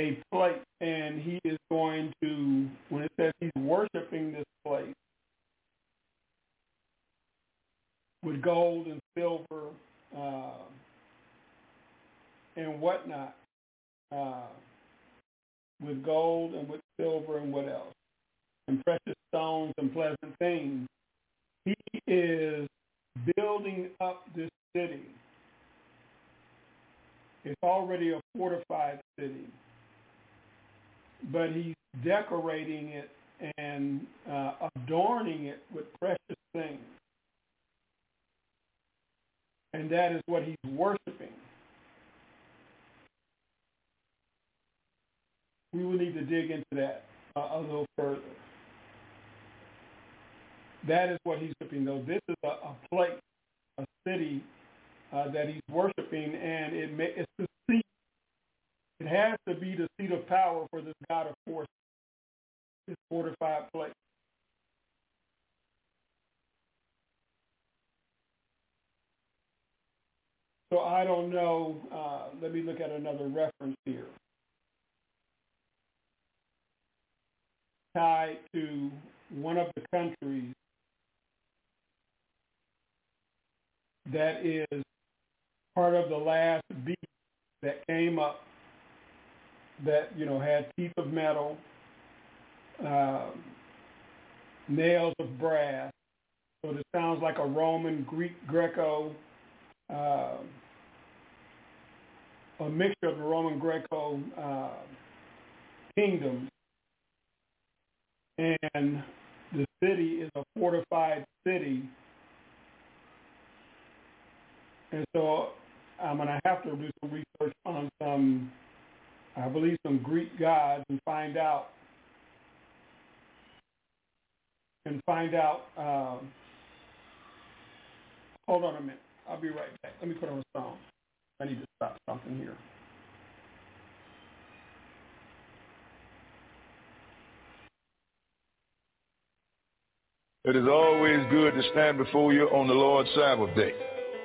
[SPEAKER 3] a place, and he is going to, when it says he's worshiping this place with gold and silver uh, and whatnot, uh, with gold and with silver and what else, and precious stones and pleasant things. He is building up this city. It's already a fortified city, but he's decorating it and uh, adorning it with precious things. And that is what he's worshiping. We will need to dig into that uh, a little further. That is what he's worshiping, though. This is a, a place, a city uh, that he's worshiping, and it may, it's the seat. It has to be the seat of power for this God of force, this fortified place. So I don't know. Uh, let me look at another reference here. Tied to one of the countries that is part of the last beast that came up, that, you know, had teeth of metal, uh, nails of brass. So this sounds like a Roman, Greek, Greco, uh, a mixture of the Roman Greco uh, kingdoms. And the city is a fortified city. And so I'm going to have to do some research on some, I believe, some Greek gods and find out, and find out, um, hold on a minute. I'll be right back. Let me put on a song. I need to stop something here.
[SPEAKER 4] It is always good to stand before you on the Lord's Sabbath day.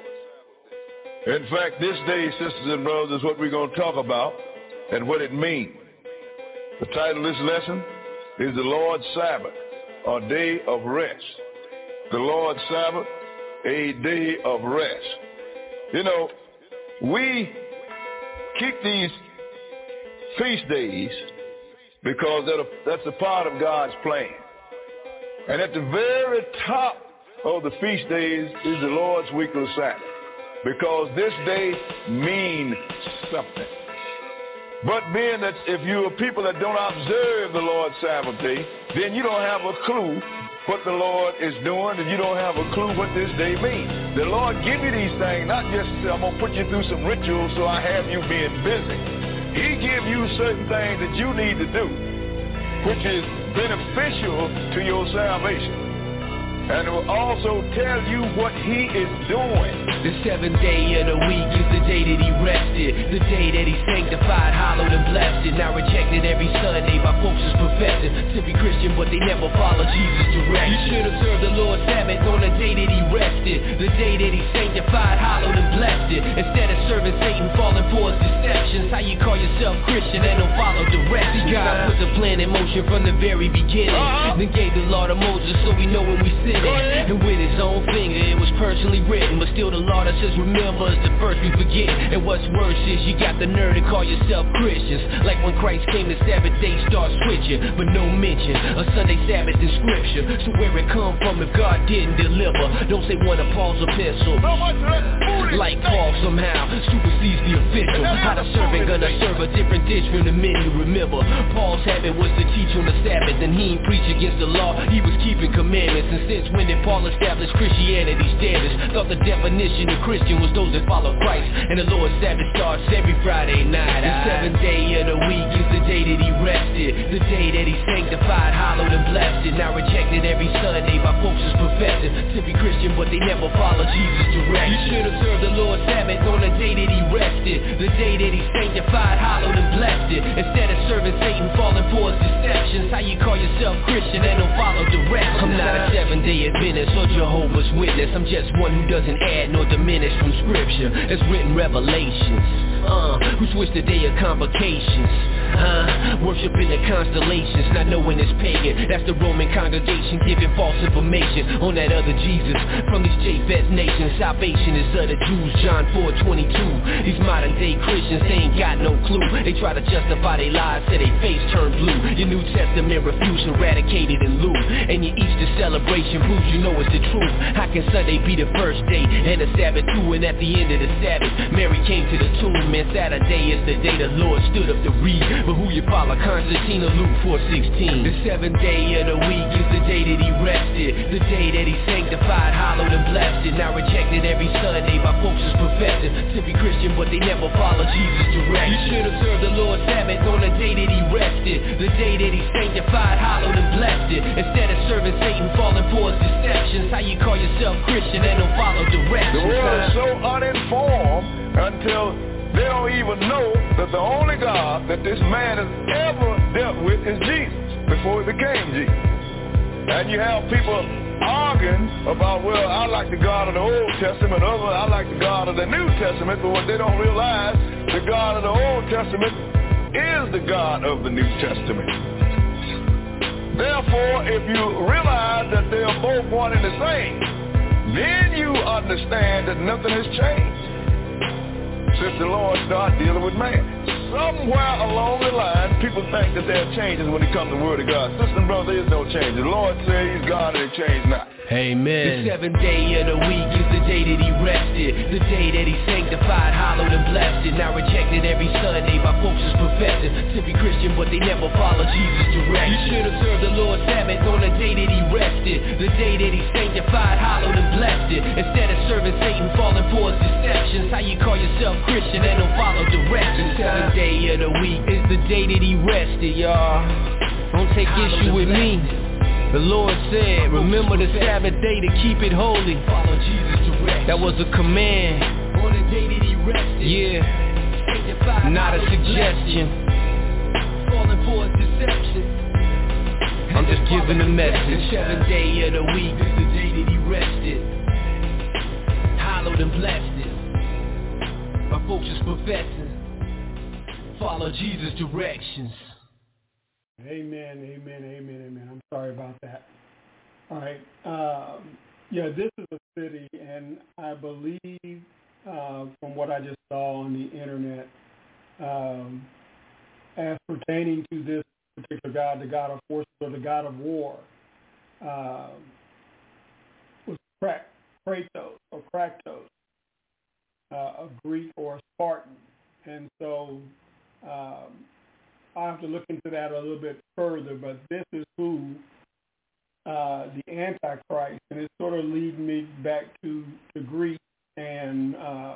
[SPEAKER 4] In fact, this day, sisters and brothers, is what we're going to talk about and what it means. The title of this lesson is the Lord's Sabbath, a day of rest. The Lord's Sabbath, a day of rest. You know, we keep these feast days because that's a part of God's plan. And at the very top of the feast days is the Lord's weekly Sabbath, because this day means something. But being that if you're people that don't observe the Lord's Sabbath day, then you don't have a clue what the Lord is doing, and you don't have a clue what this day means. The Lord give you these things, not just I'm going to put you through some rituals so I have you being busy. He give you certain things that you need to do, which is beneficial to your salvation. And it will also tell you what he is doing.
[SPEAKER 5] The seventh day of the week is the day that he rested, the day that he sanctified, hallowed and blessed it. Now rejected every Sunday by folks who's professing to be Christian, but they never follow Jesus' direction. You should observe the Lord's Sabbath on the day that he rested, the day that he sanctified, hallowed and blessed it. Instead of serving Satan, falling for his deceptions, how you call yourself Christian and don't follow directions. God put the plan in motion from the very beginning, uh-huh. Then gave the law to Moses so we know when we sin. And with his own finger it was personally written, but still the law that says remember is the first we forget. And what's worse is you got the nerve to call yourself Christians, like when Christ came the Sabbath day start switching, but no mention of Sunday Sabbath in scripture. So where it come from if God didn't deliver? Don't say one of Paul's epistles, like Paul somehow supersedes the official. How the servant gonna serve a different dish from the menu? Remember, Paul's habit was to teach on the Sabbath, and he ain't preach against the law, he was keeping commandments. And since when did Paul establish Christianity standards? Thought the definition of Christian was those that follow Christ, and the Lord's Sabbath starts every Friday night. The seventh day of the week is the day that he rested, the day that he sanctified, hallowed and blessed it. Now rejected every Sunday by folks who's professing to be Christian, but they never follow Jesus' direction. You should observe the Lord's Sabbath on the day that he rested, the day that he sanctified, hallowed and blessed it. Instead of serving Satan, falling for his deceptions, how you call yourself Christian and don't follow directions? I'm not a seven day Adventist or Jehovah's Witness. I'm just one who doesn't add nor diminish from scripture. It's written revelations, uh, who switched the day of convocations. huh? Worshiping the constellations, not knowing it's pagan. That's the Roman congregation giving false information on that other Jesus from these J-Fest nations. Salvation is of the Jews, John four twenty-two. These modern day Christians, they ain't got no clue. They try to justify their lies till their face turn blue. Your New Testament refuse eradicated in lieu, and your Easter celebration proves you know it's the truth. How can Sunday be the first day and the Sabbath too? And at the end of the Sabbath, Mary came to the tomb. Man, Saturday is the day the Lord stood up to read. But who you follow? Constantine or Luke four sixteen. The seventh day of the week is the day that he rested, the day that he sanctified, hallowed and blessed it. Now rejected every Sunday by folks who's professing to be Christian, but they never follow Jesus' direction. You should observe the Lord's Sabbath on the day that he rested, the day that he sanctified, hallowed and blessed it. Instead of serving Satan, falling for his deceptions. How you call yourself Christian and don't follow directions?
[SPEAKER 4] The world is so uninformed until they don't even know that the only God that this man has ever dealt with is Jesus before he became Jesus. And you have people arguing about, well, I like the God of the Old Testament, others I like the God of the New Testament, but what they don't realize, the God of the Old Testament is the God of the New Testament. Therefore, if you realize that they are both one and the same, then you understand that nothing has changed since the Lord started dealing with man. Somewhere along the line, people think that there are changes when it comes to the Word of God. Sister and brother, there is no change. The Lord says he's God and it changed not.
[SPEAKER 5] Amen. The seventh day of the week is the day that he rested, the day that he sanctified, hallowed and blessed it. Now rejected every Sunday by folks who's professing to be Christian, but they never follow Jesus' direction. You should observe the Lord's Sabbath on the day that he rested, the day that he sanctified, hallowed and blessed it. Instead of serving Satan, falling for his deceptions. How you call yourself Christian and don't follow directions? The seventh day of the week is the day that he rested, y'all. Don't take issue with me. The Lord said, remember the Sabbath day to keep it holy. Follow Jesus' direction. That was a command. On the day that he rested. Yeah. Not a suggestion. Falling for his deception. I'm just giving a message. The seventh day of the week is the day that he rested, hallowed and blessed it. My folks is professing. Follow Jesus' directions.
[SPEAKER 3] Amen, amen, amen, amen. I'm sorry about that. All right. Um, yeah, this is a city, and I believe uh, from what I just saw on the internet, um, as pertaining to this particular God, the God of forces or the God of war, uh, was Kratos or Kratos, uh, a Greek or a Spartan. And so um, I have to look into that a little bit further, but this is who uh, the Antichrist, and it's sort of leading me back to, to Greece and uh,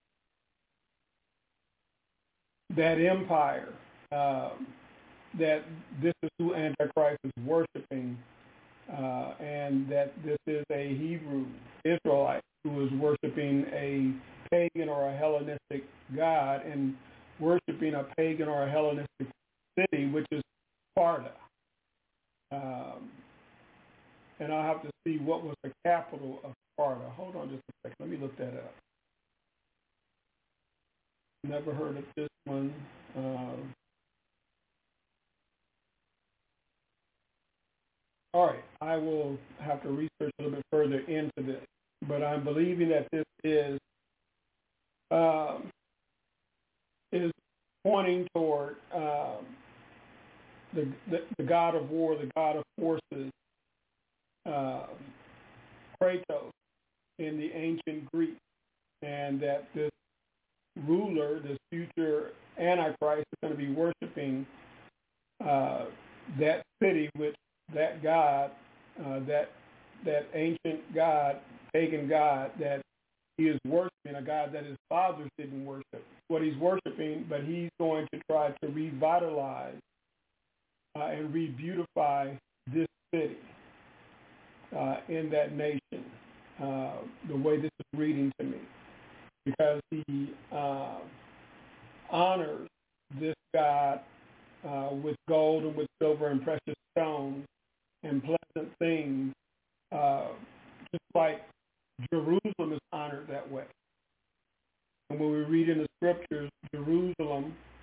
[SPEAKER 3] that empire, uh, that this is who Antichrist is worshiping, uh, and that this is a Hebrew Israelite who is worshiping a pagan or a Hellenistic god and worshiping a pagan or a Hellenistic city, which is Sparta. Um, and I'll have to see what was the capital of Sparta. Hold on just a second. Let me look that up. Never heard of this one. Um, all right. I will have to research a little bit further into this. But I'm believing that this is um, is pointing toward um, the, the the God of war, the God of forces, uh, Kratos in the ancient Greek, and that this ruler, this future Antichrist, is going to be worshiping uh, that city, which that God, uh, that that ancient God, pagan God, that he is worshiping, a God that his fathers didn't worship. What he's worshiping, but he's going to try to revitalize uh, and re-beautify this city uh, in that nation, uh, the way this is reading to me, because he uh, honors this God uh, with gold and with silver and precious stones and pleasant things, uh, just like Jerusalem is honored that way. And when we read in the scriptures, Jerusalem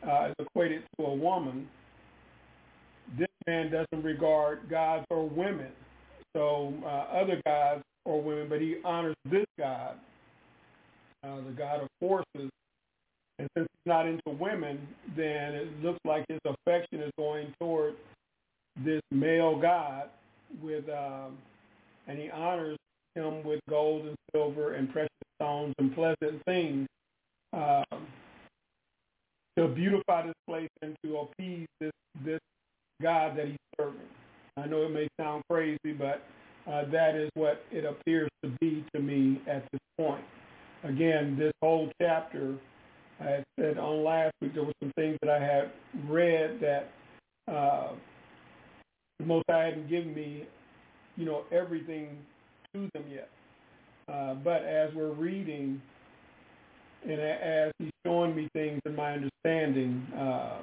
[SPEAKER 3] uh, is equated to a woman, this man doesn't regard gods or women. So uh, other gods or women, but he honors this God, uh, the God of forces. And since he's not into women, then it looks like his affection is going toward this male God, with, um, and he honors him with gold and silver and precious stones and pleasant things uh, to beautify this place and to appease this this God that he's serving. I know it may sound crazy, but uh, that is what it appears to be to me at this point. Again, this whole chapter, I had said on last week, there were some things that I had read that uh, the Most High hadn't given me, you know, everything to them yet. Uh, but as we're reading and as he's showing me things in my understanding, uh,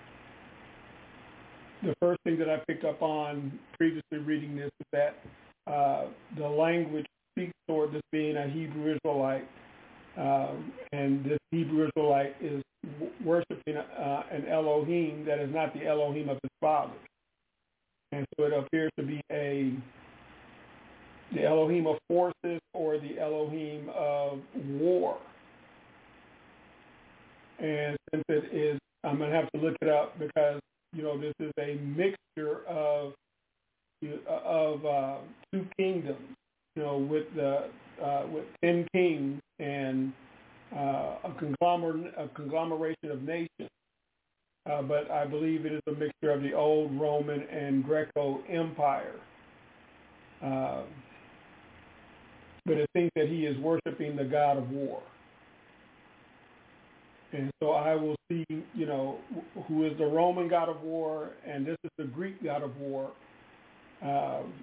[SPEAKER 3] the first thing that I picked up on previously reading this is that uh, the language speaks toward this being a Hebrew Israelite, uh, and this Hebrew Israelite is w- worshiping uh, an Elohim that is not the Elohim of his father. And so it appears to be a the Elohim of forces or the Elohim of war. And since it is, I'm going to have to look it up because, you know, this is a mixture of of uh, two kingdoms, you know, with the uh, with ten kings and uh, a conglomerate a conglomeration of nations. Uh, but I believe it is a mixture of the old Roman and Greco Empire. Uh, but it seems that he is worshiping the God of war. And so I will see, you know, who is the Roman God of war, and this is the Greek God of war. Um,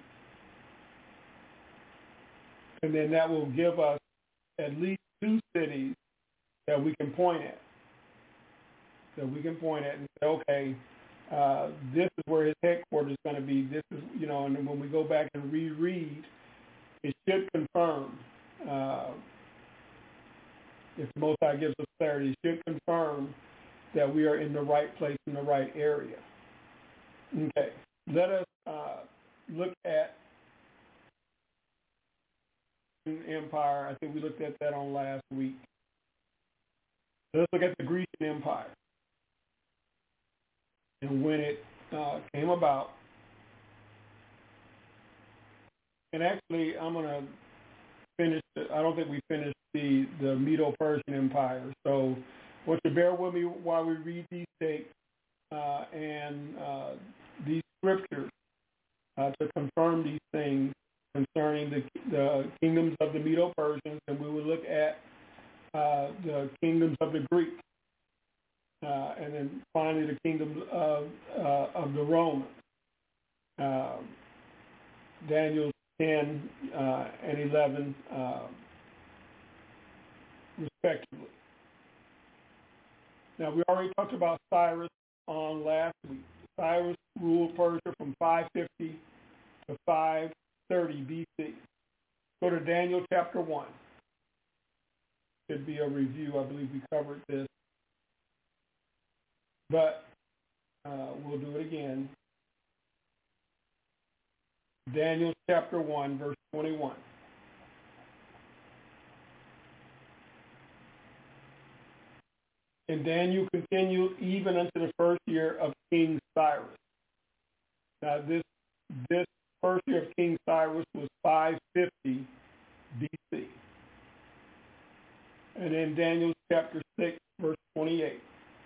[SPEAKER 3] and then that will give us at least two cities that we can point at. That we can point at and say, okay, uh, this is where his headquarters is going to be. This is, you know, and then when we go back and reread, it should confirm. Uh, if the Most High gives us clarity, it should confirm that we are in the right place, in the right area. Okay, let us uh, look at Empire. I think we looked at that on last week. Let's look at the Grecian Empire and when it uh, came about. And actually, I'm going to finish, the, I don't think we finished the, the Medo-Persian Empire. So I want you to bear with me while we read these dates uh, and uh, these scriptures uh, to confirm these things concerning the, the kingdoms of the Medo-Persians, and we will look at uh, the kingdoms of the Greeks. Uh, and then finally the kingdom of uh, of the Romans, uh, Daniel ten uh, and eleven, uh, respectively. Now we already talked about Cyrus on last week. Cyrus ruled Persia from five fifty to five thirty B C. Go to Daniel chapter one. Should be a review. I believe we covered this. But uh, we'll do it again. Daniel chapter one, verse twenty-one. And Daniel continued even unto the first year of King Cyrus. Now this this first year of King Cyrus was five fifty B C. And in Daniel chapter six, verse twenty-eight.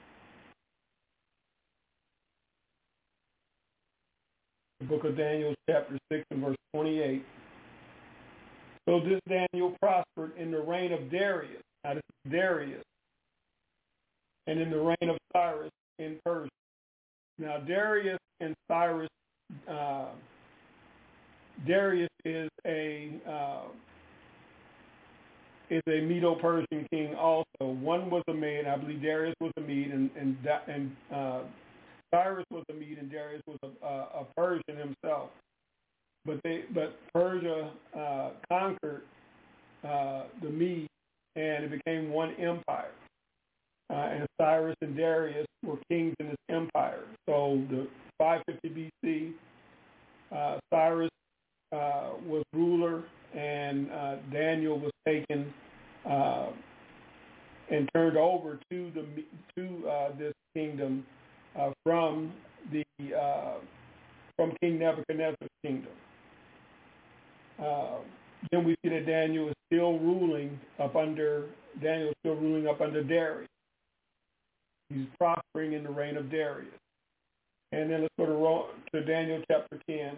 [SPEAKER 3] The book of Daniel, chapter six and verse twenty-eight. So this Daniel prospered in the reign of Darius. Now this is Darius. And in the reign of Cyrus in Persia. Now Darius and Cyrus, uh, Darius is a uh, is a Medo-Persian king also. One was a Mede, I believe Darius was a Mede, and and and uh, Cyrus was a Mede and Darius was a, a, a Persian himself. But they, but Persia uh, conquered uh, the Medes, and it became one empire. Uh, and Cyrus and Darius were kings in his empire. So the five fifty B C, uh, Cyrus uh, was ruler, and uh, Daniel was taken uh, and turned over to the to uh, this kingdom uh, from the uh, from King Nebuchadnezzar's kingdom. Uh, then we see that Daniel is still ruling up under Daniel is still ruling up under Darius. He's prospering in the reign of Darius. And then let's go to, to Daniel chapter ten,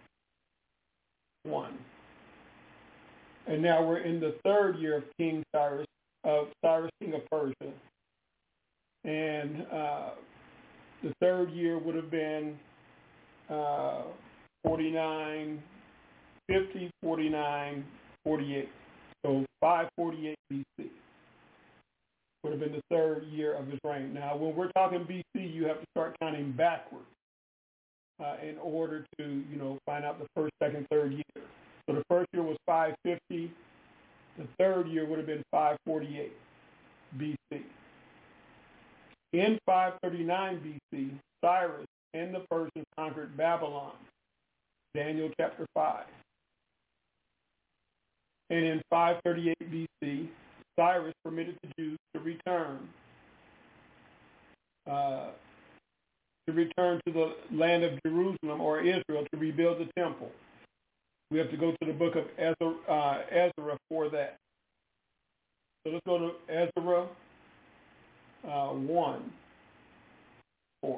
[SPEAKER 3] one. And now we're in the third year of King Cyrus, of Cyrus, king of Persia. And uh, the third year would have been uh, forty-nine, fifty, forty-nine, forty-eight. So five forty-eight B C would have been the third year of his reign. Now, when we're talking B C, you have to start counting backwards uh, in order to, you know, find out the first, second, third year. So the first year was five fifty. The third year would have been five forty-eight B C. In five thirty-nine B C, Cyrus and the Persians conquered Babylon. Daniel chapter five. And in five thirty-eight B C, Cyrus permitted the Jews to return uh, to return to the land of Jerusalem or Israel to rebuild the temple. We have to go to the book of Ezra, uh, Ezra for that. So let's go to Ezra uh, one, four.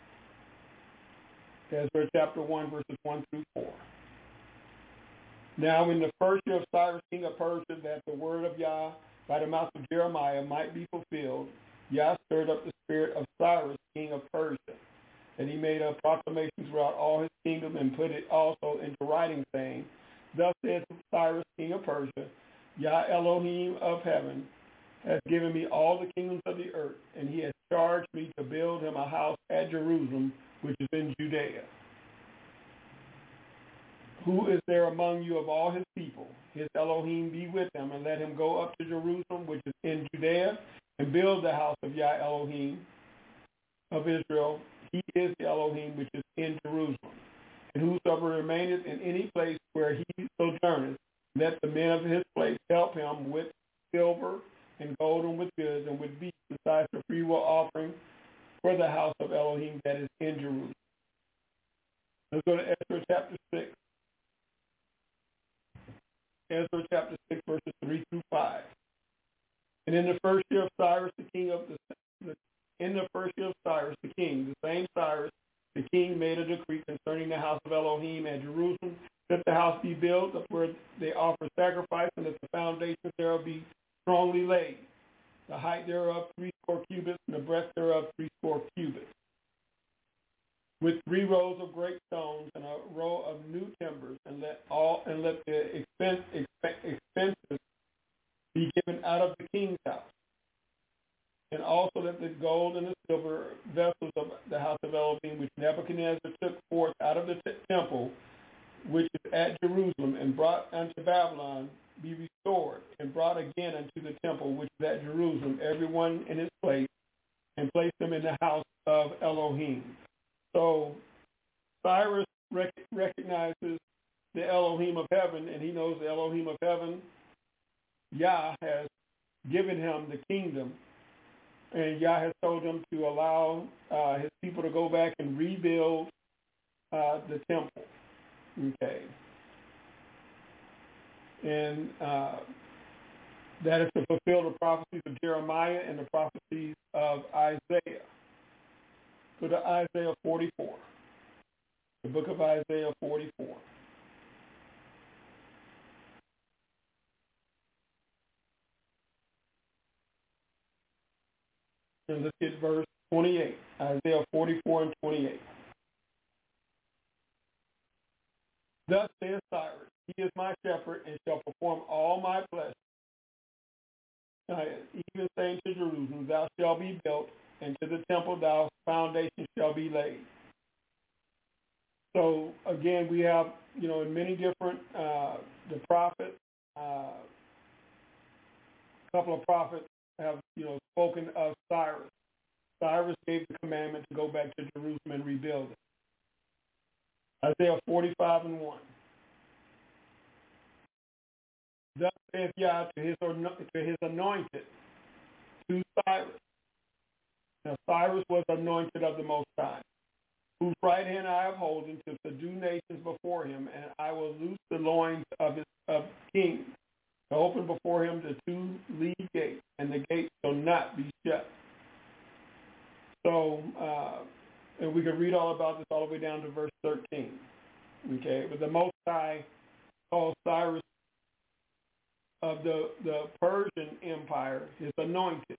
[SPEAKER 3] Ezra chapter one, verses one through four. Now in the first year of Cyrus, king of Persia, that the word of Yah by the mouth of Jeremiah might be fulfilled, Yah stirred up the spirit of Cyrus, king of Persia, and he made a proclamation throughout all his kingdom and put it also into writing, saying, Thus says Cyrus, king of Persia, Yah Elohim of heaven has given me all the kingdoms of the earth, and he has charged me to build him a house at Jerusalem, which is in Judea. Who is there among you of all his people? His Elohim be with him, and let him go up to Jerusalem, which is in Judea, and build the house of Yah Elohim of Israel. He is the Elohim which is in Jerusalem. And whosoever remaineth in any place where he sojourneth, let the men of his place help him with silver and gold and with goods and with beasts, besides the freewill offering for the house of Elohim that is in Jerusalem. Let's go to Ezra chapter six. Ezra chapter six, verses three through five. And in the first year of Cyrus, the king of the, in the first year of Cyrus, the king, the same Cyrus, the king made a decree concerning the house of Elohim at Jerusalem, that the house be built up where they offer sacrifice, and that the foundations thereof be strongly laid. The height thereof three score cubits, and the breadth thereof three score cubits, with three rows of great stones and a row of new timbers, and let all and let the expense, expenses be given out of the king's house, and also let the gold and the silver vessels of the house of Elohim, which Nebuchadnezzar took forth out of the t- temple, which is at Jerusalem, and brought unto Babylon, be restored, and brought again unto the temple, which is at Jerusalem, every one in his place, and place them in the house of Elohim. So Cyrus rec- recognizes the Elohim of heaven, and he knows the Elohim of heaven, Yah, has given him the kingdom, and Yah has told him to allow uh, his people to go back and rebuild uh, the temple. Okay. And uh, that is to fulfill the prophecies of Jeremiah and the prophecies of Isaiah. Go to Isaiah forty-four, the book of Isaiah forty-four. And let's get verse twenty-eight, Isaiah forty-four and twenty-eight. Thus says Cyrus, he is my shepherd and shall perform all my pleasure. Uh, even saying to Jerusalem, thou shalt be built, and to the temple thy foundation shall be laid. So again, we have, you know, in many different, uh, the prophets, uh, a couple of prophets have, you know, spoken of Cyrus Cyrus gave the commandment to go back to Jerusalem and rebuild it. Isaiah forty-five and one. Thus saith Yah to his, to his anointed, to Cyrus. Now Cyrus was anointed of the Most High, whose right hand I have holden to subdue nations before him, and I will loose the loins of his of kings, to open before him the two lead gates, and the gates shall not be shut. So, uh, and we could read all about this all the way down to verse thirteen. Okay, but the Most High called Cyrus of the, the Persian Empire his anointed.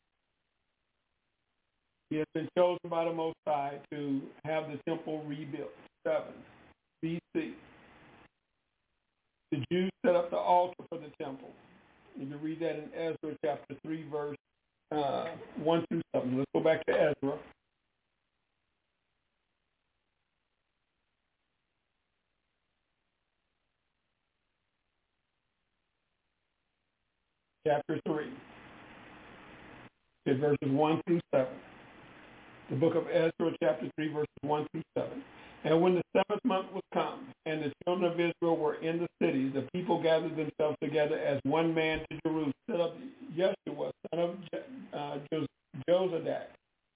[SPEAKER 3] He has been chosen by the Most High to have the temple rebuilt. seven B C. The Jews set up the altar for the temple. You can read that in Ezra chapter three, verse uh, one through seven. Let's go back to Ezra. Chapter three. It's verses one through seven. The book of Ezra, chapter three, verses one through seven. And when the seventh month was come, and the children of Israel were in the city, the people gathered themselves together as one man to Jerusalem, set up Yeshua, son of uh, Jozadak.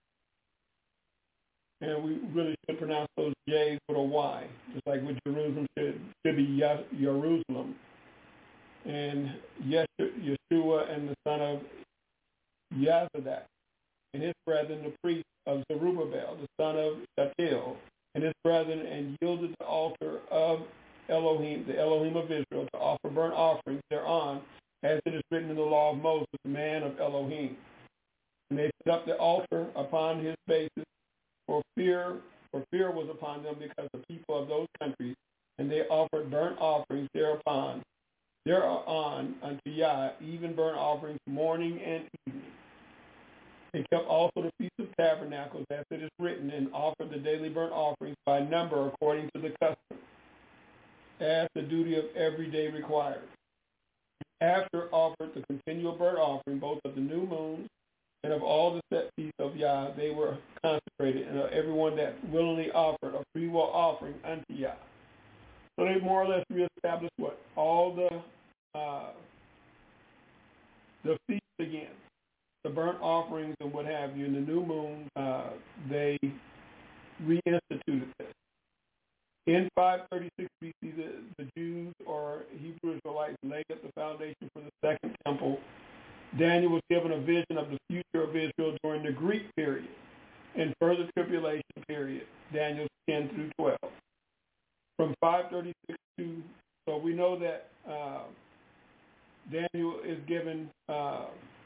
[SPEAKER 3] And we really should pronounce those J's with a Y, just like with Jerusalem should, should be Jerusalem. And Yeshua and the son of Jozadak, and his brethren, the priest of Zerubbabel, the son of Shealtiel, and his brethren, and yielded the altar of Elohim, the Elohim of Israel, to offer burnt offerings thereon, as it is written in the law of Moses, the man of Elohim. And they set up the altar upon his basis, for fear, for fear was upon them because the people of those countries, and they offered burnt offerings thereupon, thereon unto Yah, even burnt offerings morning and evening. They kept also the Feast of Tabernacles, as it is written, and offered the daily burnt offerings by number according to the custom, as the duty of every day required. After offered the continual burnt offering, both of the new moons and of all the set feasts of Yah, they were consecrated, and of everyone that willingly offered a free will offering unto Yah. So they more or less reestablished what? All the uh, the feasts again. The burnt offerings and what have you, in the new moon, uh, they reinstituted this. In five thirty-six B C, the, the Jews or Hebrew Israelites laid up the foundation for the second temple. Daniel was given a vision of the future of Israel during the Greek period and further tribulation period, Daniel ten through twelve. From five thirty-six to, so we know that uh, Daniel is given uh,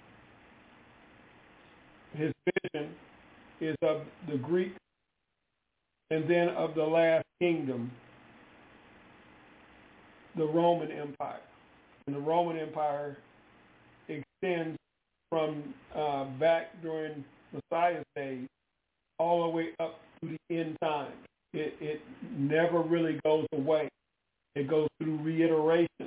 [SPEAKER 3] his vision is of the Greek and then of the last kingdom, the Roman Empire. And the Roman Empire extends from uh, back during Messiah's days all the way up to the end time. It, it never really goes away. It goes through reiteration.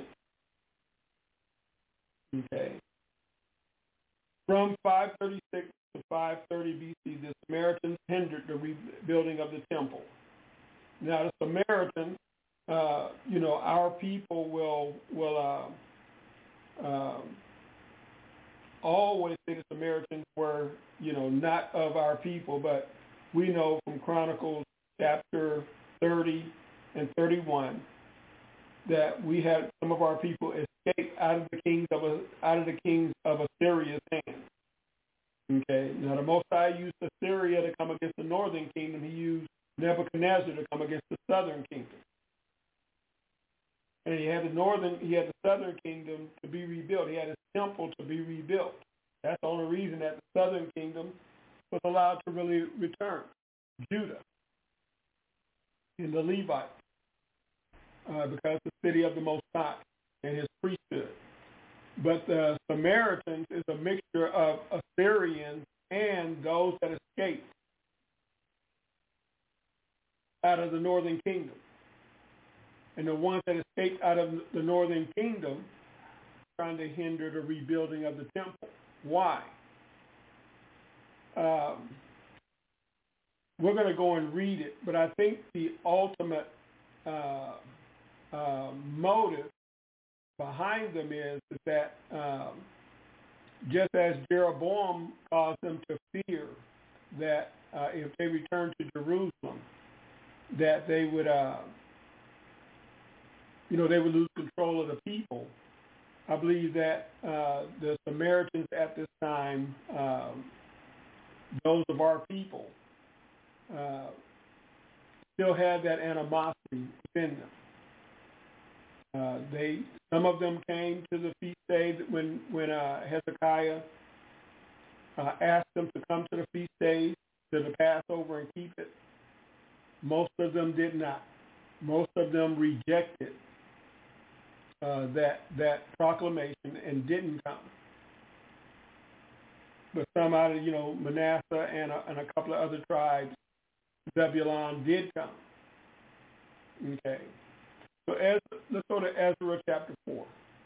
[SPEAKER 3] Okay. From five thirty-six to five thirty B C, the Samaritans hindered the rebuilding of the temple. Now, the Samaritans, uh, you know, our people will will uh, uh, always say the Samaritans were, you know, not of our people, but we know from Chronicles chapter thirty and thirty-one that we had some of our people escape out of the kings of out of the kings of Assyria's hand. Okay. Now the Most High used Assyria to come against the northern kingdom. He used Nebuchadnezzar to come against the southern kingdom. And he had the northern, he had the southern kingdom to be rebuilt. He had his temple to be rebuilt. That's the only reason that the southern kingdom was allowed to really return. Judah and the Levites, uh, because the city of the Most High and his priesthood. But the Samaritans is a mixture of Assyrians and those that escaped out of the northern kingdom. And the ones that escaped out of the northern kingdom trying to hinder the rebuilding of the temple. Why? Um, we're going to go and read it, but I think the ultimate uh, uh, motive behind them is, is that um, just as Jeroboam caused them to fear that uh, if they returned to Jerusalem, that they would, uh, you know, they would lose control of the people. I believe that uh, the Samaritans at this time, um, those of our people, uh, still had that animosity within them. Uh, they, some of them came to the feast day when when uh, Hezekiah uh, asked them to come to the feast days, to the Passover and keep it. Most of them did not. Most of them rejected uh, that that proclamation and didn't come. But some out of, you know, Manasseh and a, and a couple of other tribes, Zebulun, did come. Okay. So as, let's go to Ezra chapter four.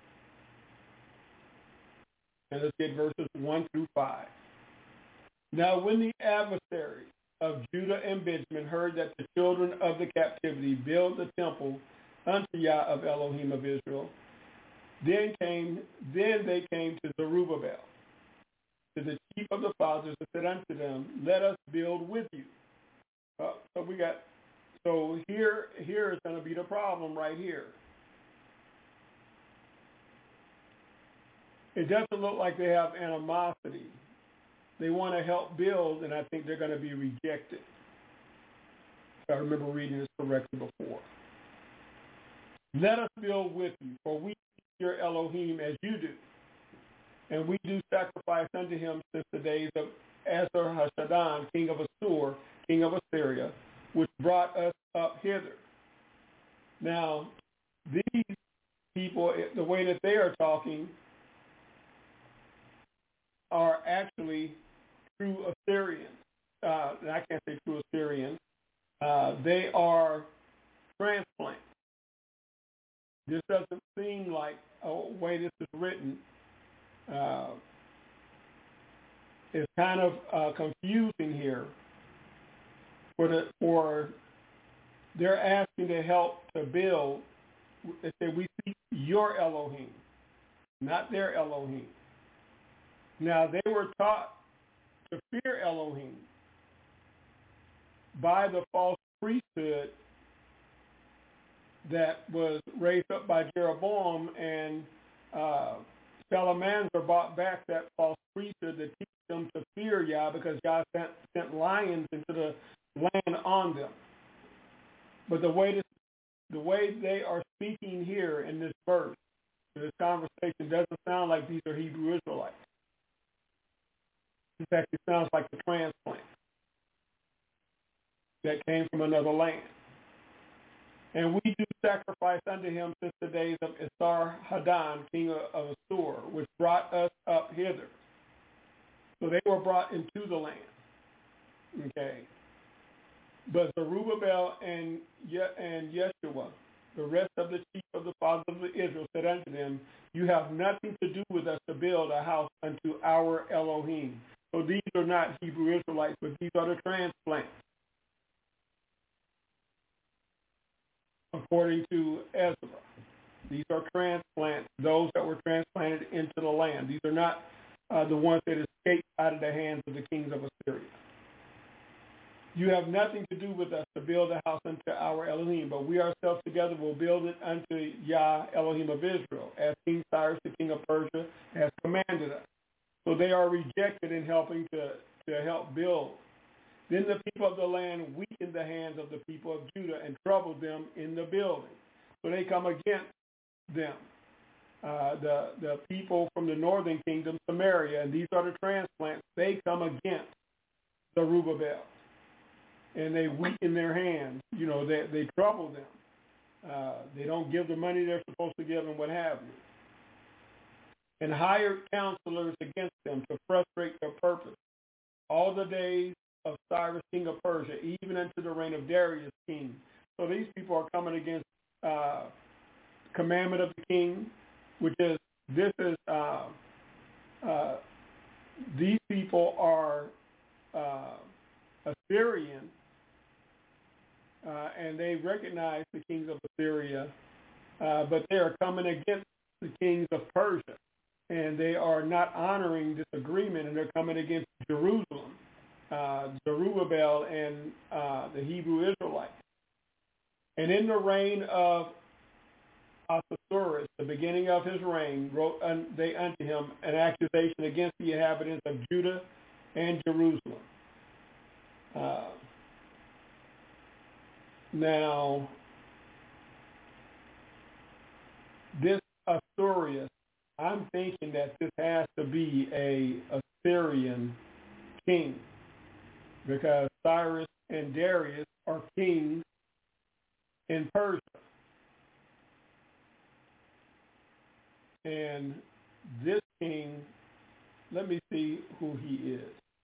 [SPEAKER 3] And let's get verses one through five. Now when the adversaries of Judah and Benjamin heard that the children of the captivity build the temple unto Yah of Elohim of Israel, then came then they came to Zerubbabel, to the chief of the fathers, and said unto them, let us build with you. Uh, so we got So here, here is going to be the problem right here. It doesn't look like they have animosity. They want to help build, and I think they're going to be rejected. I remember reading this correctly before. Let us build with you, for we seek your Elohim as you do, and we do sacrifice unto him since the days of Esarhaddon, king of Assur, king of Assyria, which brought us up hither. Now, these people, the way that they are talking, are actually true Assyrians. Uh, I can't say true Assyrians. Uh, they are transplants. This doesn't seem like a way this is written. Uh, it's kind of uh, confusing here. For the for they're asking to help to build. They say we seek your Elohim, not their Elohim. Now they were taught to fear Elohim by the false priesthood that was raised up by Jeroboam, and uh, Shalmaneser brought back that false priesthood to teach them to fear Yah, because Yah sent, sent lions into the land on them. But the way this, the way they are speaking here in this verse, this conversation, doesn't sound like these are Hebrew Israelites. In fact, it sounds like the transplant that came from another land. And we do sacrifice unto him since the days of Esarhaddon, king of Assur, which brought us up hither. So they were brought into the land. Okay. But Zerubbabel and Ye- and Yeshua, the rest of the chief of the fathers of Israel, said unto them, you have nothing to do with us to build a house unto our Elohim. So these are not Hebrew Israelites, but these are the transplants, according to Ezra. These are transplants, those that were transplanted into the land. These are not uh, the ones that escaped out of the hands of the kings of Assyria. You have nothing to do with us to build a house unto our Elohim, but we ourselves together will build it unto Yah, Elohim of Israel, as King Cyrus, the king of Persia, has commanded us. So they are rejected in helping to, to help build. Then the people of the land weakened the hands of the people of Judah and troubled them in the building. So they come against them, uh, the, the people from the northern kingdom, Samaria, and these are the transplants. They come against Zerubbabel. And they weaken their hands. You know, they they trouble them. Uh, they don't give the money they're supposed to give and what have you. And hired counselors against them to frustrate their purpose. All the days of Cyrus, king of Persia, even unto the reign of Darius, king. So these people are coming against uh, commandment of the king, which is, this is, uh, uh, these people are uh, Assyrian, uh, and they recognize the kings of Assyria, uh, but they are coming against the kings of Persia, and they are not honoring this agreement, and they're coming against Jerusalem, uh, Zerubbabel, and uh, the Hebrew Israelites. And in the reign of Ahasuerus, the beginning of his reign, wrote un- they unto him an accusation against the inhabitants of Judah and Jerusalem. Uh, now, this Assyrius, I'm thinking that this has to be a Assyrian king, because Cyrus and Darius are kings in Persia. And this king, let me see who he is.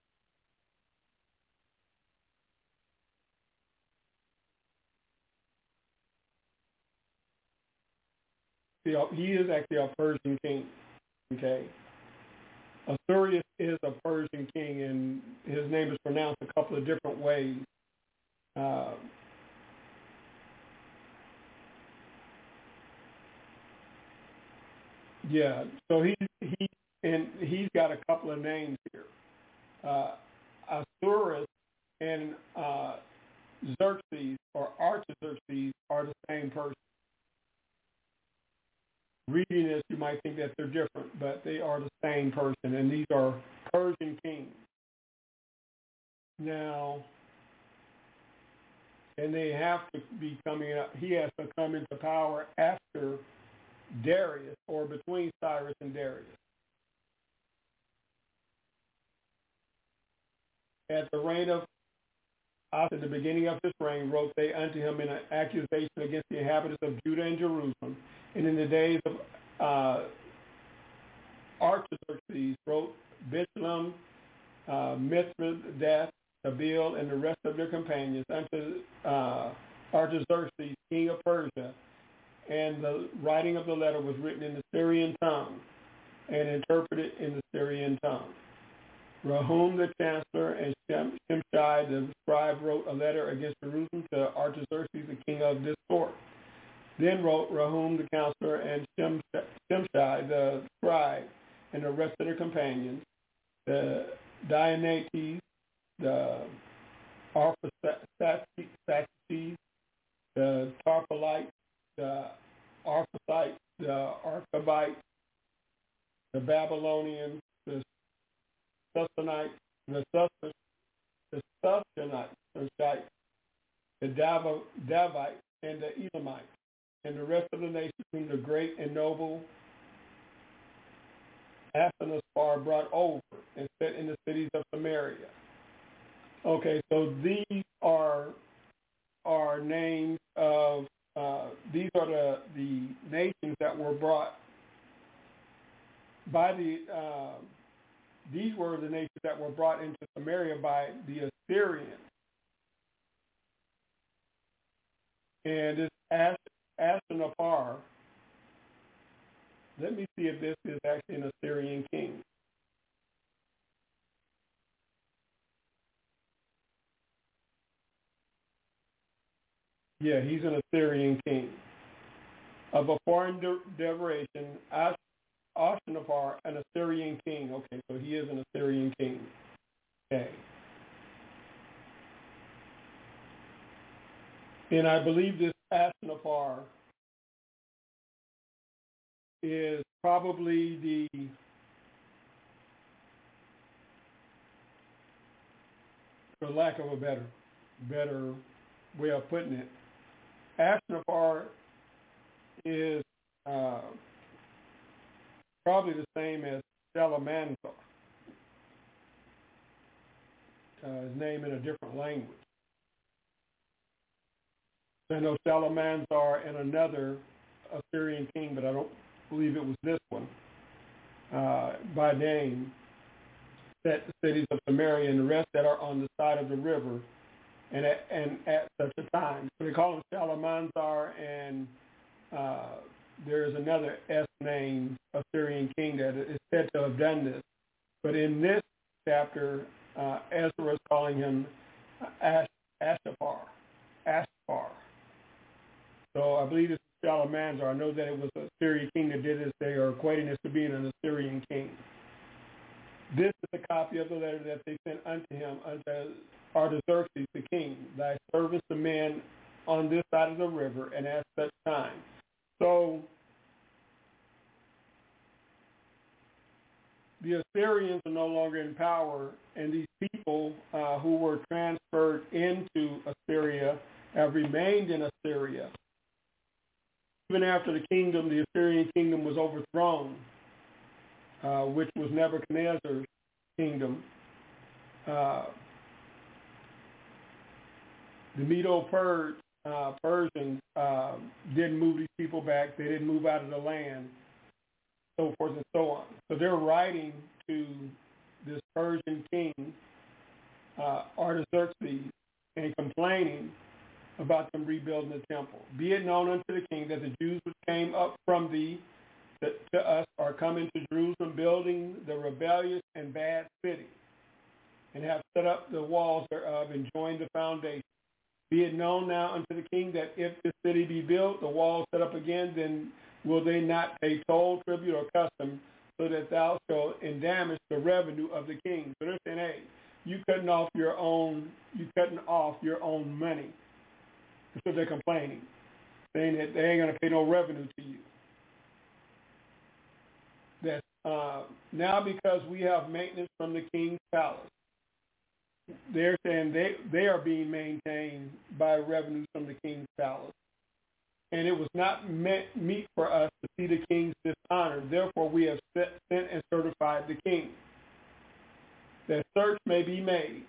[SPEAKER 3] See, he is actually a Persian king, okay? Assyrius is a Persian king, and his name is pronounced a couple of different ways. Uh, Yeah, so he he and he's got a couple of names here. Uh, Assuerus and uh, Xerxes or Artaxerxes are the same person. Reading this, you might think that they're different, but they are the same person, and these are Persian kings. Now, and they have to be coming up. He has to come into power after Darius, or between Cyrus and Darius. At the reign of, after the beginning of his reign, wrote they unto him in an accusation against the inhabitants of Judah and Jerusalem. And in the days of uh, Artaxerxes, wrote Bishlam, uh, Mithridates, Tabeel, and the rest of their companions unto uh, Artaxerxes, king of Persia. And the writing of the letter was written in the Syrian tongue and interpreted in the Syrian tongue. Rahum the chancellor and Shimshai the scribe wrote a letter against Jerusalem to Artaxerxes, the king of this sort. Then wrote Rahum the counselor and Shimshai the scribe and the rest of their companions, the Dianates, the Arphaxades, the Tarpalites, the Arphaxites, the Archabites, the Babylonians, the Sussanites, the Sus, the Sussanites, the Dav- Davites, and the Edomites, and the rest of the nations whom the great and noble Aspenazar brought over and set in the cities of Samaria. Okay, so these are are names of Uh, these are the, the nations that were brought by the, uh, these were the nations that were brought into Samaria by the Assyrians. And this Ashurnapar, let me see if this is actually an Assyrian king. Yeah, he's an Assyrian king. Of a foreign de- derivation, Ashurnapar, an Assyrian king. Okay, so he is an Assyrian king. Okay. And I believe this Ashurnapar is probably the for lack of a better better way of putting it, Ashurnapar is uh, probably the same as Shalmaneser, uh, his name in a different language. I know Shalmaneser and another Assyrian king, but I don't believe it was this one, uh, by name, set the cities of Samaria and the rest that are on the side of the river, and at, and at such a time. So they call him Shalmaneser, and uh, there is another S-named Assyrian king that is said to have done this. But in this chapter, uh, Ezra is calling him Ash, Ashapar, Ash, far. So I believe it's Shalmaneser. I know that it was a Syrian king that did this. They are equating this to being an Assyrian king. This is a copy of the letter that they sent unto him, unto Artaxerxes the king, thy servants the men on this side of the river, and at such time. So the Assyrians are no longer in power, and these people uh, who were transferred into Assyria have remained in Assyria. Even after the kingdom, the Assyrian kingdom was overthrown, uh, which was Nebuchadnezzar's kingdom. Uh, the Medo-Persians uh, Persians, uh, didn't move these people back. They didn't move out of the land, so forth and so on. So they're writing to this Persian king, uh, Artaxerxes, and complaining about them rebuilding the temple. Be it known unto the king that the Jews which came up from thee to, to us are coming to Jerusalem, building the rebellious and bad city, and have set up the walls thereof and joined the foundation. Be it known now unto the king that if this city be built, the walls set up again, then will they not pay toll, tribute, or custom, so that thou shalt endamage the revenue of the king. So they're saying, hey, you cutting off your own, you cutting off your own money. So they're complaining, saying that they ain't going to pay no revenue to you. That uh, now because we have maintenance from the king's palace, they're saying they, they are being maintained by revenues from the king's palace. And it was not meant, meet for us to see the king's dishonor. Therefore, we have set, sent and certified the king, that search may be made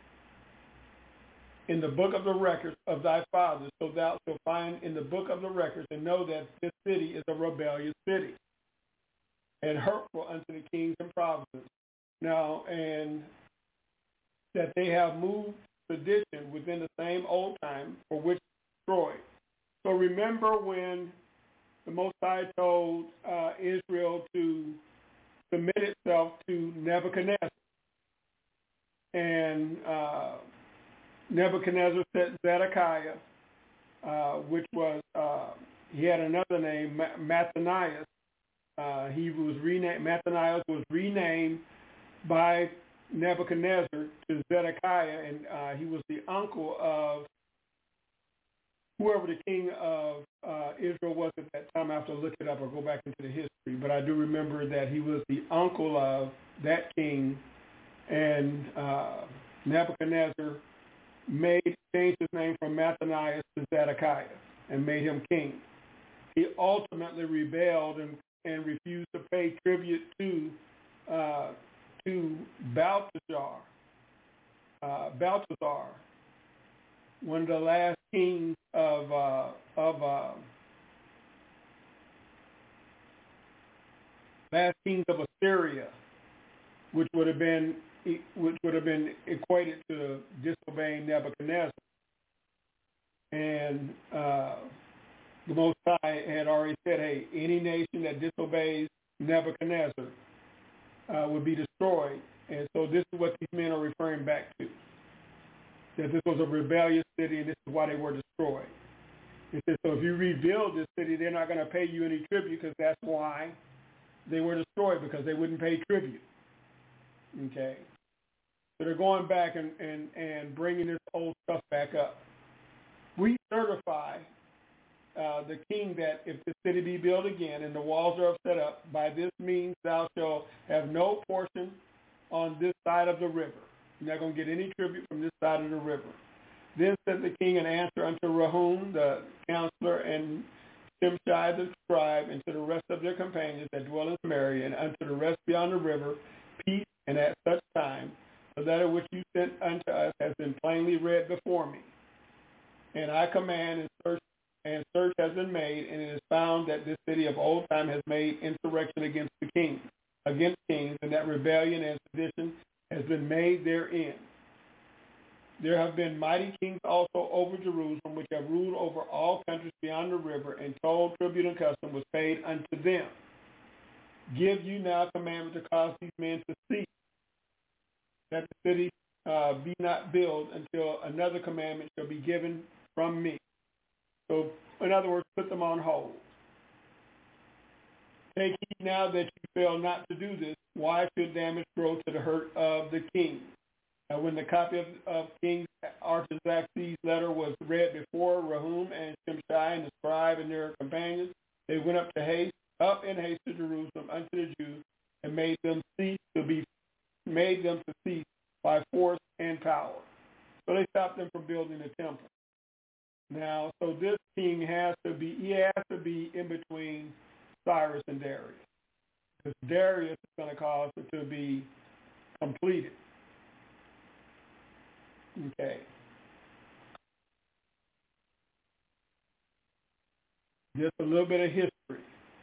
[SPEAKER 3] in the book of the records of thy fathers, so thou shalt find in the book of the records and know that this city is a rebellious city and hurtful unto the kings and provinces. Now, and that they have moved sedition within the same old time for which destroyed. So remember when the Most High told uh, Israel to submit itself to Nebuchadnezzar, and uh, Nebuchadnezzar sent Zedekiah, uh, which was, uh, he had another name, Mattanias. Uh, he was renamed, Mattanias was renamed by Nebuchadnezzar to Zedekiah, and uh, he was the uncle of whoever the king of uh, Israel was at that time. I have to look it up or go back into the history, but I do remember that he was the uncle of that king, and uh, Nebuchadnezzar made changed his name from Mattanias to Zedekiah and made him king. He ultimately rebelled and, and refused to pay tribute to uh, to Balthazar, uh, Balthazar, one of the last kings of uh, of uh, last kings of Assyria, which would have been which would have been equated to disobeying Nebuchadnezzar. And uh, the Most High had already said, hey, any nation that disobeys Nebuchadnezzar uh, would be destroyed. And so this is what these men are referring back to, that this was a rebellious city and this is why they were destroyed. It says, so if you rebuild this city, they're not going to pay you any tribute, because that's why they were destroyed, because they wouldn't pay tribute. Okay? So they're going back and, and, and bringing this old stuff back up. We certify uh, the king that if the city be built again and the walls are set up, by this means thou shalt have no portion on this side of the river. You're not going to get any tribute from this side of the river. Then said the king an answer unto Rehum, the counselor, and Shimshai the scribe, and to the rest of their companions that dwell in Samaria, and unto the rest beyond the river, peace, and at such time, the letter which you sent unto us has been plainly read before me. And I command, and search, and search has been made, and it is found that this city of old time has made insurrection against the kings, against kings, and that rebellion and sedition has been made therein. There have been mighty kings also over Jerusalem, which have ruled over all countries beyond the river, and toll, tribute, and custom was paid unto them. Give you now commandment to cause these men to cease, that the city uh, be not built until another commandment shall be given from me. So, in other words, put them on hold. Take heed now that you fail not to do this. Why should damage grow to the hurt of the king? Now, when the copy of, of King Artaxerxes' letter was read before Rehum and Shimshai and the scribe and their companions, they went up to haste, up in haste to Jerusalem unto the Jews, and made them cease to be, made them to cease by force and power. So they stopped them from building the temple. Now, so this king has to be, he has to be in between Cyrus and Darius, because Darius is going to cause it to be completed. Okay. Just a little bit of history.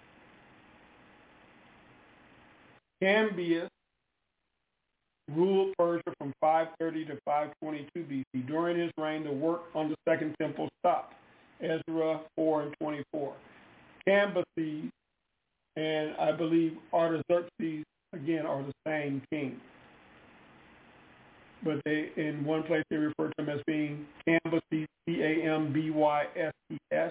[SPEAKER 3] Cambyses ruled Persia from five thirty to five twenty-two B C. During his reign, the work on the second temple stopped. Ezra four and twenty-four. Cambyses and I believe Artaxerxes, again, are the same king. But they, in one place they refer to him as being Cambyses, C A M B Y S E S.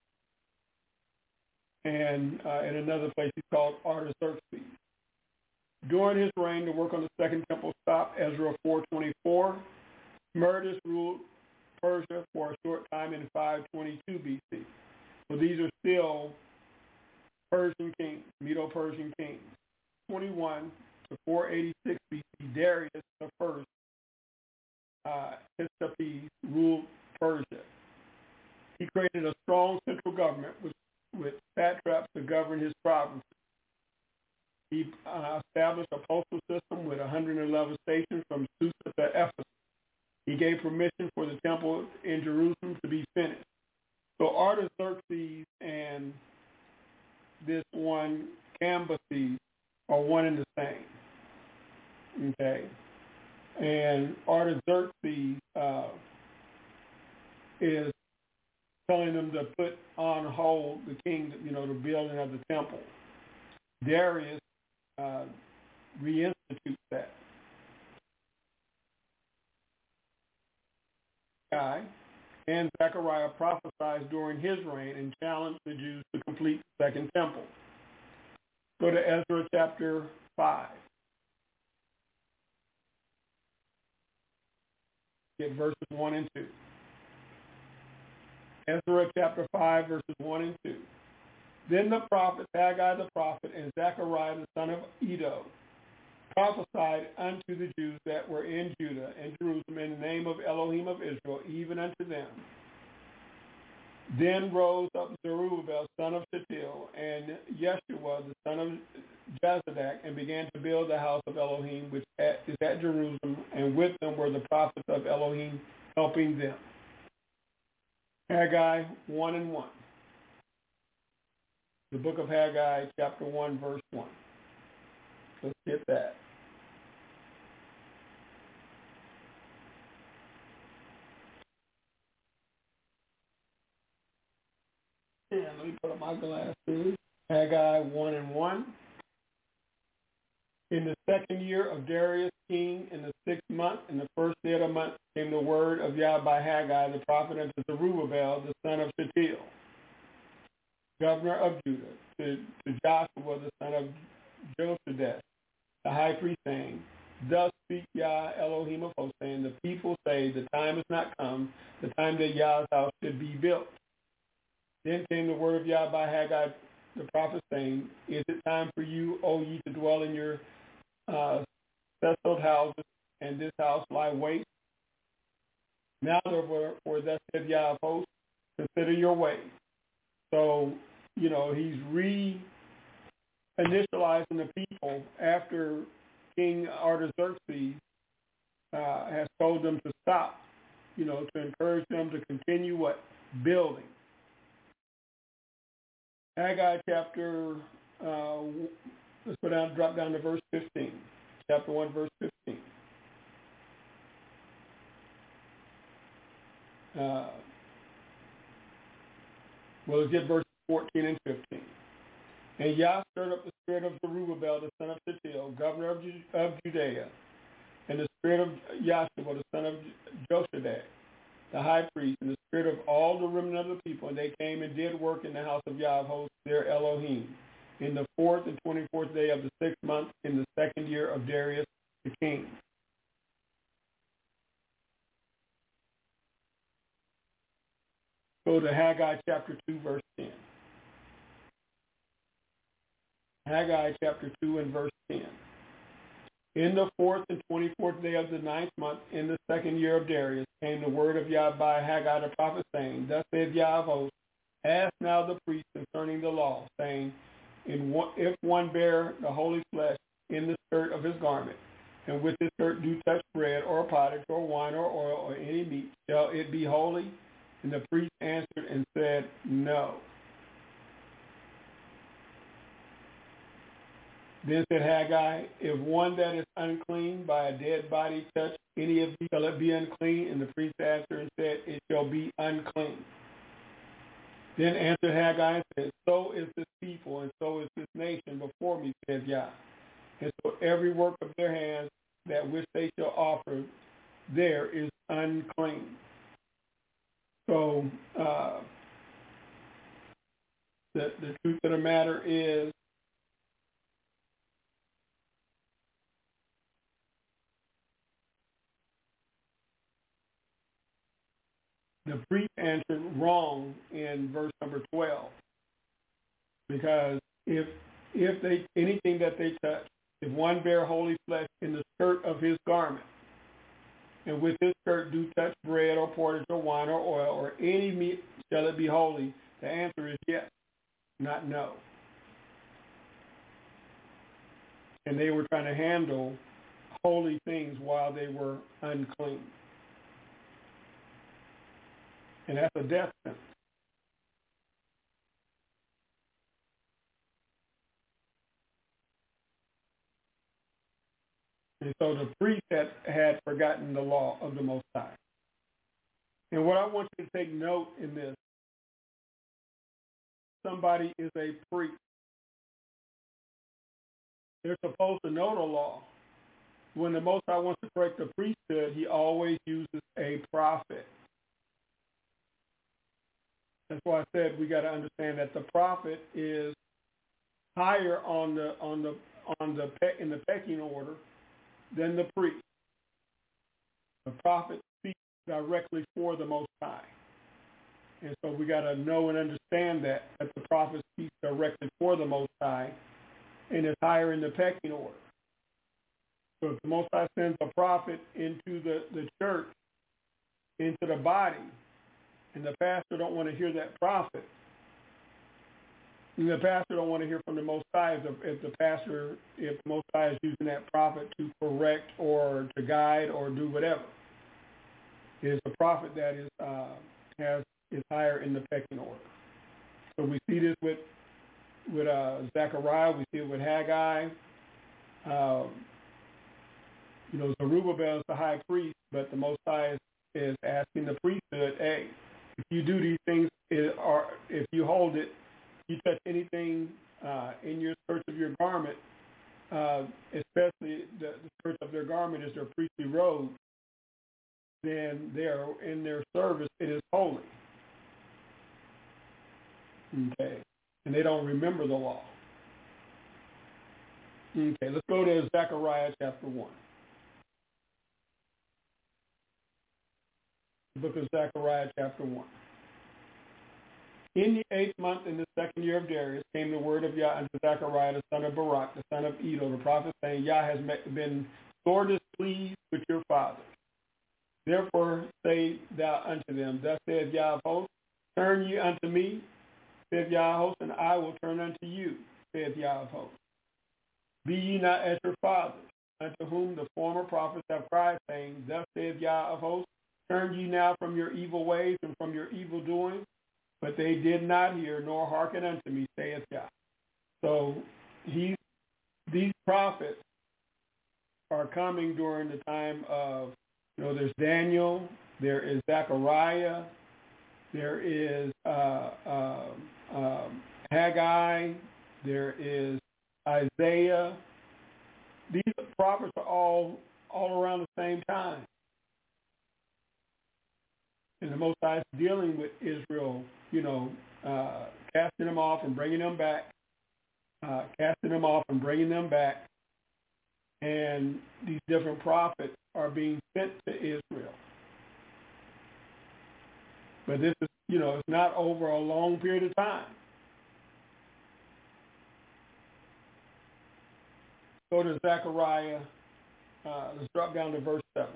[SPEAKER 3] And uh, in another place he's called Artaxerxes. During his reign, the work on the second temple stopped. Ezra four twenty-four. Smerdis ruled Persia for a short time in five twenty-two B C. So these are still Persian kings, Medo-Persian kings. twenty-one to four eighty-six B C, Darius the first, uh, Histaspes, ruled Persia. He created a strong central government with, with satraps to govern his provinces. He uh, established a postal system with one hundred eleven stations from Susa to Ephesus. He gave permission for the temple in Jerusalem to be finished. So Artaxerxes and this one Cambyses are one and the same. Okay. And Artaxerxes uh, is telling them to put on hold the king, you know, the building of the temple. Darius uh, reinstitutes that. Guy and Zechariah prophesied during his reign and challenged the Jews to complete the second temple. Go to Ezra chapter five. Get verses one and two. Ezra chapter five, verses one and two. Then the prophet, Haggai the prophet, and Zechariah the son of Iddo prophesied unto the Jews that were in Judah and Jerusalem in the name of Elohim of Israel, even unto them. Then rose up Zerubbabel, son of Shealtiel, and Yeshua, the son of Jozadak, and began to build the house of Elohim, which is at Jerusalem, and with them were the prophets of Elohim helping them. Haggai one and one. The book of Haggai, chapter one, verse one. Let's get that. And let me put up my glasses. Haggai one and one. In the second year of Darius king, in the sixth month, in the first day of the month, came the word of Yah by Haggai, the prophet, unto Zerubbabel, the son of Shealtiel, governor of Judah, to, to Joshua, the son of Josadak, the high priest, saying, Thus speak Yah, Elohim of hosts, saying, the people say, the time has not come, the time that Yah's house should be built. Then came the word of Yah by Haggai, the prophet, saying, Is it time for you, O ye, to dwell in your uh, settled houses, and this house lie waste? Now, therefore, for thus said Yah of hosts, consider your ways. So, you know, he's re-initializing the people after King Artaxerxes uh, has told them to stop, you know, to encourage them to continue what? Building. Haggai chapter, uh, let's go down, drop down to verse fifteen. Chapter one, verse fifteen. Uh, well, let's get verses fourteen and fifteen. And Yah stirred up the spirit of Zerubbabel, the son of Shealtiel, governor of, Ju- of Judea, and the spirit of Joshua, the son of Josadak, the high priest, and the spirit of all the remnant of the people, and they came and did work in the house of Yahweh of hosts, their Elohim, in the fourth and twenty-fourth day of the sixth month, in the second year of Darius the king. Go to Haggai chapter two, verse ten. Haggai chapter two and verse ten. In the fourth and twenty-fourth day of the ninth month, in the second year of Darius, came the word of Yah by Haggai the prophet, saying, Thus saith Yah of hosts, ask now the priest concerning the law, saying, in one, if one bear the holy flesh in the skirt of his garment, and with his skirt do touch bread or pottage or wine or oil or any meat, shall it be holy? And the priest answered and said, No. Then said Haggai, if one that is unclean by a dead body touch any of these, shall it be unclean? And the priest answered and said, It shall be unclean. Then answered Haggai and said, So is this people, and so is this nation before me, says Yah. And so every work of their hands, that which they shall offer there, is unclean. So uh, the, the truth of the matter is, the priest answered wrong in verse number twelve, because if if they anything that they touch, if one bear holy flesh in the skirt of his garment, and with his skirt do touch bread or portage or wine or oil or any meat, shall it be holy? The answer is yes, not no. And they were trying to handle holy things while they were unclean. And that's a death sentence. And so the priest had, had forgotten the law of the Most High. And what I want you to take note in this, somebody is a priest. They're supposed to know the law. When the Most High wants to correct the priesthood, he always uses a prophet. That's why I said we got to understand that the prophet is higher on the on the on the pe- in the pecking order than the priest. The prophet speaks directly for the Most High, and so we got to know and understand that that the prophet speaks directly for the Most High, and is higher in the pecking order. So if the Most High sends a prophet into the, the church, into the body, and the pastor don't want to hear that prophet, and the pastor don't want to hear from the Most High, if the, if the pastor, if the Most High is using that prophet to correct or to guide or do whatever, it is the prophet that is uh, has is higher in the pecking order. So we see this with with uh, Zechariah, we see it with Haggai. Um, you know, Zerubbabel is the high priest, but the Most High is, is asking the priesthood, hey, if you do these things, it, or if you hold it, you touch anything uh, in your skirts of your garment, uh, especially the, the skirts of their garment is their priestly robe, then they are in their service, it is holy. Okay. And they don't remember the law. Okay, let's go to Zechariah chapter one. The book of Zechariah chapter one. In the eighth month, in the second year of Darius, came the word of Yah unto Zechariah, the son of Baruch, the son of Edo, the prophet, saying, Yah has been sore displeased with your fathers. Therefore say thou unto them, Thus saith Yah of hosts, turn ye unto me, saith Yah of hosts, and I will turn unto you, saith Yah of hosts. Be ye not as your fathers, unto whom the former prophets have cried, saying, Thus saith Yah of hosts, turn ye now from your evil ways and from your evil doings. But they did not hear nor hearken unto me, saith Yah. So he, these prophets are coming during the time of, you know, there's Daniel, there is Zechariah, there is uh, uh, um, Haggai, there is Isaiah. These prophets are all all around the same time. And the Most High is dealing with Israel, you know, uh, casting them off and bringing them back, uh, casting them off and bringing them back. And these different prophets are being sent to Israel. But this is, you know, it's not over a long period of time. Go to Zechariah. Uh, let's drop down to verse seven.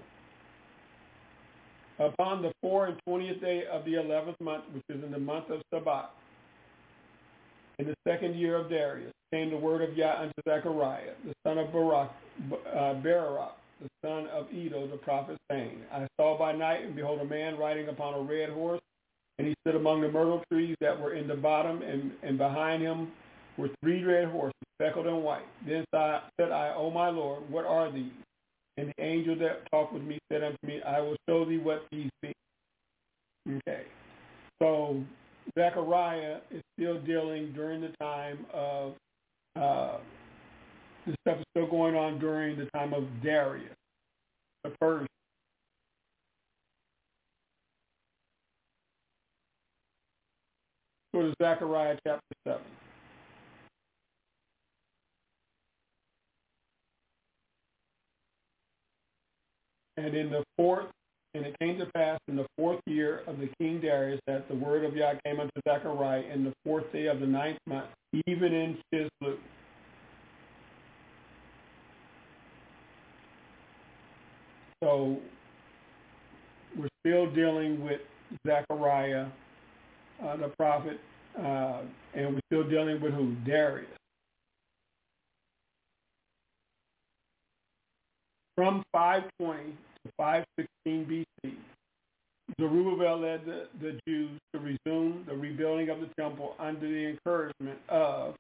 [SPEAKER 3] Upon the four and twentieth day of the eleventh month, which is in the month of Sabat, in the second year of Darius, came the word of Yah unto Zechariah, the son of Barak, uh, Barak, the son of Edo, the prophet, saying, I saw by night, and behold, a man riding upon a red horse, and he stood among the myrtle trees that were in the bottom, and, and behind him were three red horses, speckled and white. Then said I, O my Lord, what are these? And the angel that talked with me said unto me, I will show thee what these be. Okay. So Zechariah is still dealing during the time of, uh, this stuff is still going on during the time of Darius, the first. Go to Zechariah chapter seven. And in the fourth, and it came to pass in the fourth year of the king Darius that the word of Yah came unto Zechariah in the fourth day of the ninth month, even in Chislu. So we're still dealing with Zechariah, uh, the prophet, uh, and we're still dealing with who? Darius. From five twenty to five sixteen B C, Zerubbabel led the, the Jews to resume the rebuilding of the temple under the encouragement of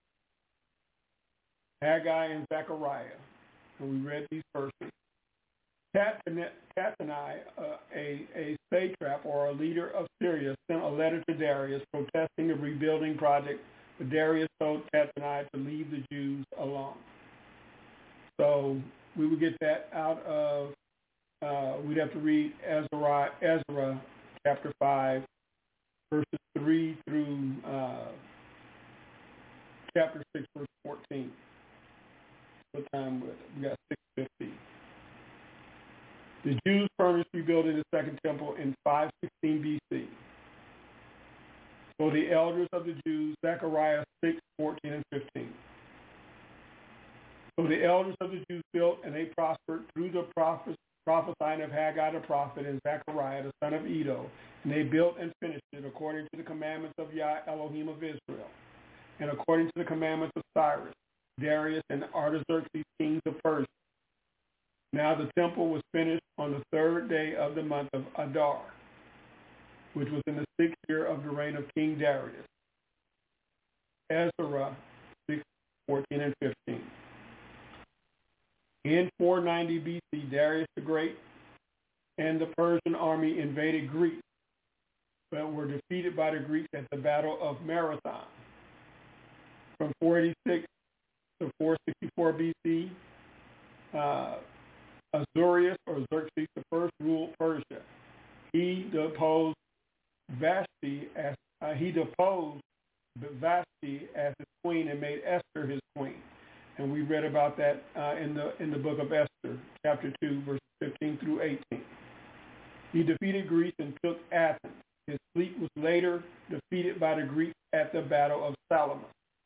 [SPEAKER 3] Haggai and Zechariah. And we read these verses. Tattenai, uh, a, a satrap or a leader of Syria, sent a letter to Darius protesting the rebuilding project, but Darius told Tattenai to leave the Jews alone. So we would get that out of, uh, we'd have to read Ezra, Ezra chapter five, verses three through uh, chapter six, verse fourteen. What time was it? We got six fifty. The Jews furnished rebuilding the second temple in five sixteen B C. So the elders of the Jews, Zechariah six, fourteen, and fifteen. So the elders of the Jews built, and they prospered through the prophes- prophesying of Haggai the prophet and Zechariah the son of Edo. And they built and finished it according to the commandments of Yah Elohim of Israel, and according to the commandments of Cyrus, Darius, and Artaxerxes, kings of Persia. Now the temple was finished on the third day of the month of Adar, which was in the sixth year of the reign of King Darius. Ezra six, fourteen, and fifteen. In four ninety B C, Darius the Great and the Persian army invaded Greece, but were defeated by the Greeks at the Battle of Marathon. From four eighty-six to four sixty-four B C, uh, Azurius, or Xerxes the First, ruled Persia. He deposed Vashti as uh, he deposed Vashti as his queen and made Esther his queen. And we read about that uh, in the in the book of Esther, chapter two, verses fifteen through eighteen. He defeated Greece and took Athens. His fleet was later defeated by the Greeks at the Battle of Salamis.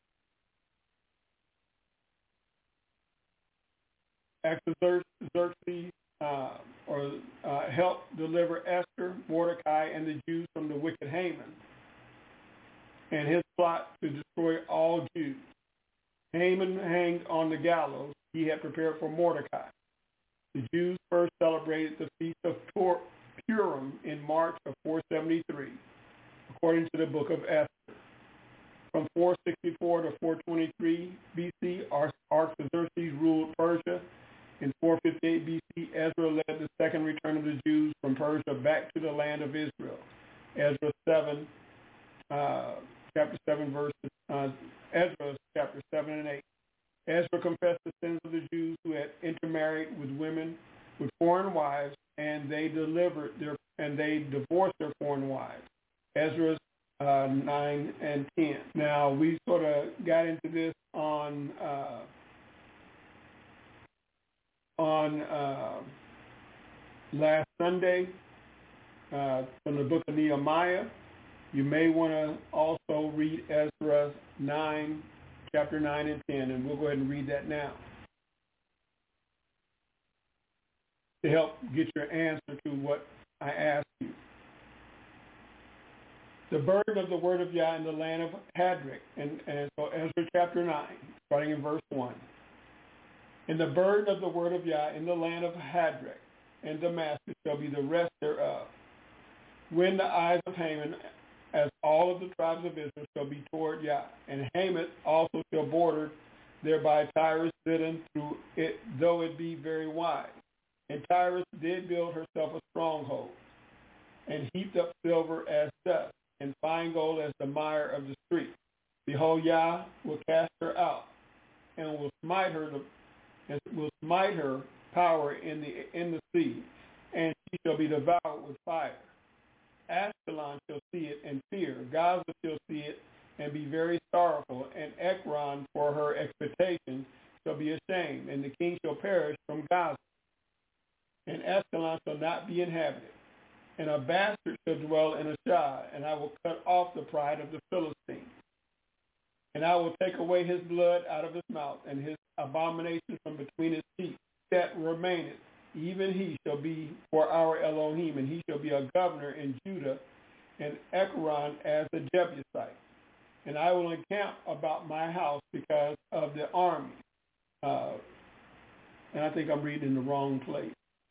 [SPEAKER 3] Artaxerxes uh, or uh, helped deliver Esther, Mordecai, and the Jews from the wicked Haman and his plot to destroy all Jews. Haman hanged on the gallows he had prepared for Mordecai. The Jews first celebrated the Feast of Purim in March of four seventy-three, according to the book of Esther. From four sixty-four to four twenty-three B C, Artaxerxes ruled Persia. In four fifty-eight B C, Ezra led the second return of the Jews from Persia back to the land of Israel. Ezra seven, uh, chapter seven, verses, uh, Ezra chapter seven and eight. Ezra confessed the sins of the Jews who had intermarried with women with foreign wives, and they delivered their and they divorced their foreign wives. Ezra uh, nine and ten. Now, we sort of got into this on uh, on uh, last Sunday uh, from the book of Nehemiah. You may want to also read Ezra nine, chapter nine and ten, and we'll go ahead and read that now to help get your answer to what I asked you. The burden of the word of Yah in the land of Hadrach, and, and so Ezra chapter nine, starting in verse one. And the burden of the word of Yah in the land of Hadrach and Damascus shall be the rest thereof. When the eyes of Haman, as all of the tribes of Israel, shall be toward Yah, and Hamath also shall border thereby Tyrus Sidon through it, though it be very wide. And Tyrus did build herself a stronghold, and heaped up silver as dust, and fine gold as the mire of the street. Behold, Yah will cast her out, and will smite her, the, and will smite her power in the in the sea, and she shall be devoured with fire. Ashkelon shall see it and fear. Gaza shall see it and be very sorrowful. And Ekron, for her expectation, shall be ashamed. And the king shall perish from Gaza. And Ashkelon shall not be inhabited. And a bastard shall dwell in Ashah. And I will cut off the pride of the Philistines. And I will take away his blood out of his mouth, and his abomination from between his teeth. That remaineth, even he shall be for our Elohim, and he shall be a governor in Judah, and Ekron as a Jebusite. And I will encamp about my house because of the army. Uh, and I think I'm reading in the wrong place.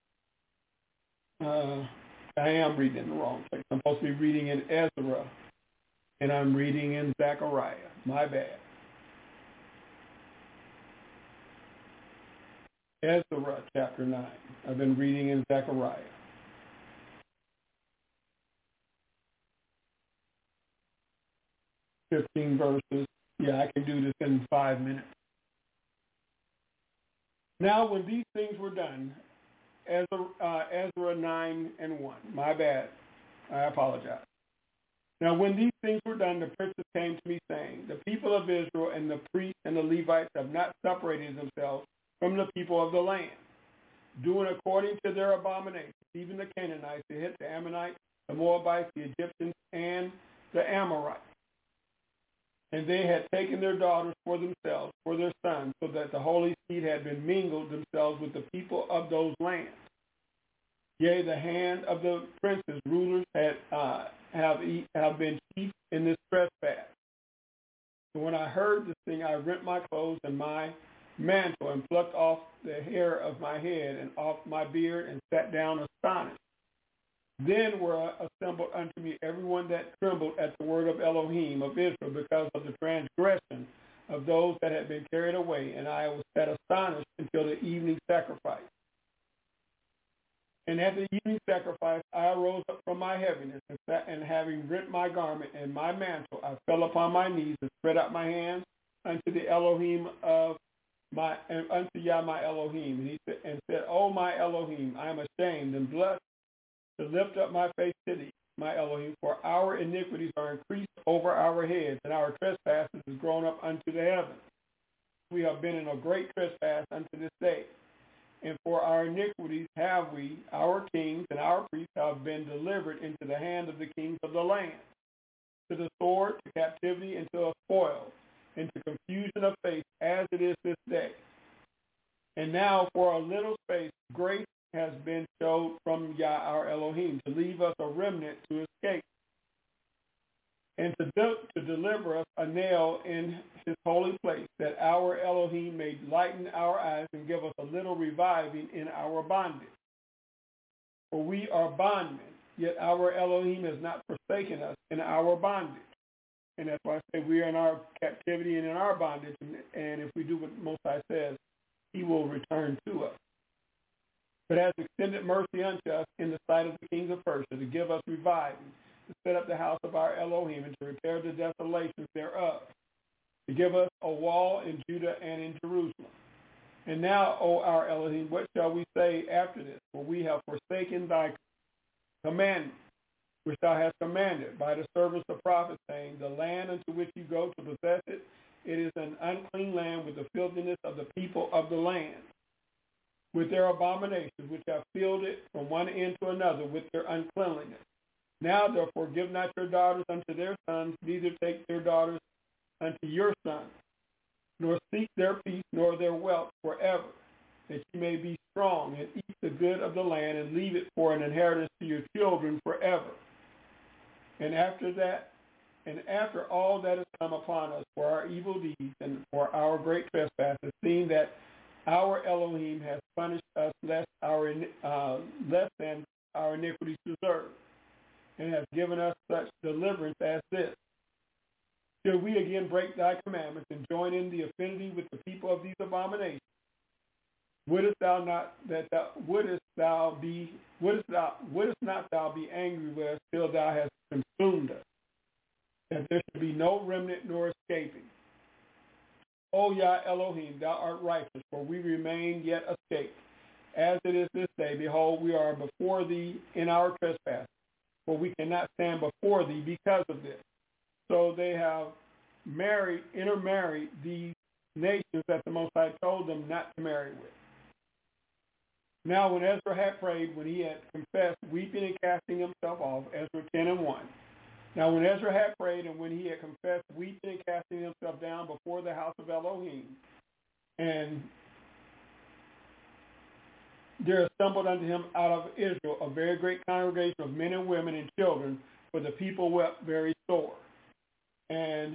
[SPEAKER 3] Uh, I am reading in the wrong place. I'm supposed to be reading in Ezra, and I'm reading in Zechariah. My bad. Ezra chapter nine. I've been reading in Zechariah. Fifteen verses. Yeah, I can do this in five minutes. Now, when these things were done, Ezra, uh, Ezra nine and one. My bad. I apologize. Now, when these things were done, the princes came to me, saying, the people of Israel and the priests and the Levites have not separated themselves from the people of the land, doing according to their abominations, even the Canaanites, the Hittites, the Ammonites, the Moabites, the Egyptians, and the Amorites. And they had taken their daughters for themselves, for their sons, so that the holy seed had been mingled themselves with the people of those lands. Yea, the hand of the princes, rulers, had uh, have, have been chief in this trespass. So when I heard this thing, I rent my clothes and my mantle, and plucked off the hair of my head and off my beard, and sat down astonished. Then were assembled unto me everyone that trembled at the word of Elohim of Israel, because of the transgression of those that had been carried away, and I was sat astonished until the evening sacrifice. And at the evening sacrifice I arose up from my heaviness, and, sat, and having rent my garment and my mantle, I fell upon my knees and spread out my hands unto the Elohim of my and unto Yah my Elohim, and he said, and said, O my Elohim, I am ashamed and blushed to lift up my face to thee, my Elohim, for our iniquities are increased over our heads, and our trespasses is grown up unto the heavens. We have been in a great trespass unto this day, and for our iniquities have we, our kings and our priests, have been delivered into the hand of the kings of the land, to the sword, to captivity, and to a spoil, and to confusion of face, as it is this day. And now for a little space grace has been showed from Yah our Elohim, to leave us a remnant to escape, and to, de- to deliver us a nail in his holy place, that our Elohim may lighten our eyes and give us a little reviving in our bondage. For we are bondmen, yet our Elohim has not forsaken us in our bondage. And that's why I say we are in our captivity and in our bondage. And, and if we do what Most High says, he will return to us. But has extended mercy unto us in the sight of the kings of Persia, to give us reviving, to set up the house of our Elohim, and to repair the desolations thereof, to give us a wall in Judah and in Jerusalem. And now, O our Elohim, what shall we say after this? For we have forsaken thy commandment, which thou hast commanded by the servants of prophets, saying, the land unto which you go to possess it, it is an unclean land with the filthiness of the people of the land, with their abominations, which have filled it from one end to another with their uncleanliness. Now, therefore, give not your daughters unto their sons, neither take their daughters unto your sons, nor seek their peace nor their wealth forever, that you may be strong and eat the good of the land and leave it for an inheritance to your children forever. And after that, and after all that has come upon us for our evil deeds and for our great trespasses, seeing that our Elohim has punished us less our uh, less than our iniquities deserve, and has given us such deliverance as this. Should we again break thy commandments and join in the affinity with the people of these abominations? Wouldest thou not that thou wouldest thou be wouldest thou wouldest not thou be angry with us till thou hast consumed us, that there should be no remnant nor escaping? O Yah Elohim, thou art righteous, for we remain yet escaped. As it is this day, behold, we are before thee in our trespass, for we cannot stand before thee because of this. So they have married, intermarried these nations that the Most High told them not to marry with. Now when Ezra had prayed, when he had confessed, weeping and casting himself off, Ezra ten and one. Now when Ezra had prayed, and when he had confessed, weeping and casting himself down before the house of Elohim, and there assembled unto him out of Israel a very great congregation of men and women and children, for the people wept very sore. And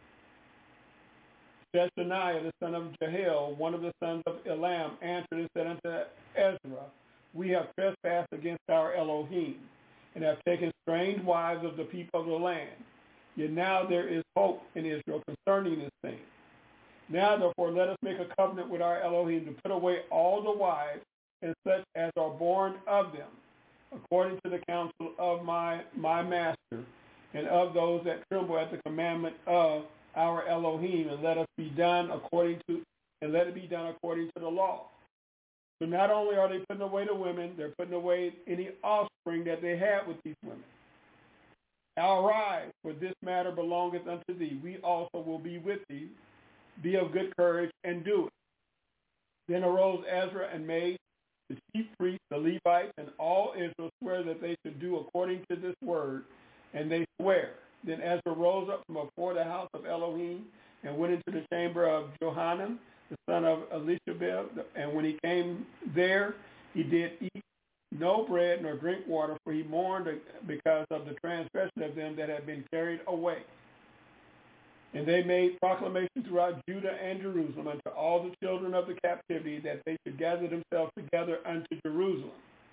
[SPEAKER 3] Shechaniah, the son of Jehiel, one of the sons of Elam, answered and said unto Ezra, we have trespassed against our Elohim, and have taken strange wives of the people of the land. Yet now there is hope in Israel concerning this thing. Now therefore let us make a covenant with our Elohim to put away all the wives and such as are born of them, according to the counsel of my my master, and of those that tremble at the commandment of our Elohim, and let us be done according to and let it be done according to the law. So not only are they putting away the women, they're putting away any offspring that they had with these women. Now arise, for this matter belongeth unto thee. We also will be with thee. Be of good courage and do it. Then arose Ezra and made the chief priests, the Levites, and all Israel swear that they should do according to this word, and they swear. Then Ezra rose up from before the house of Elohim and went into the chamber of Johanan, the son of Elishabeb, and when he came there, he did eat no bread nor drink water, for he mourned because of the transgression of them that had been carried away. And they made proclamation throughout Judah and Jerusalem unto all the children of the captivity that they should gather themselves together unto Jerusalem,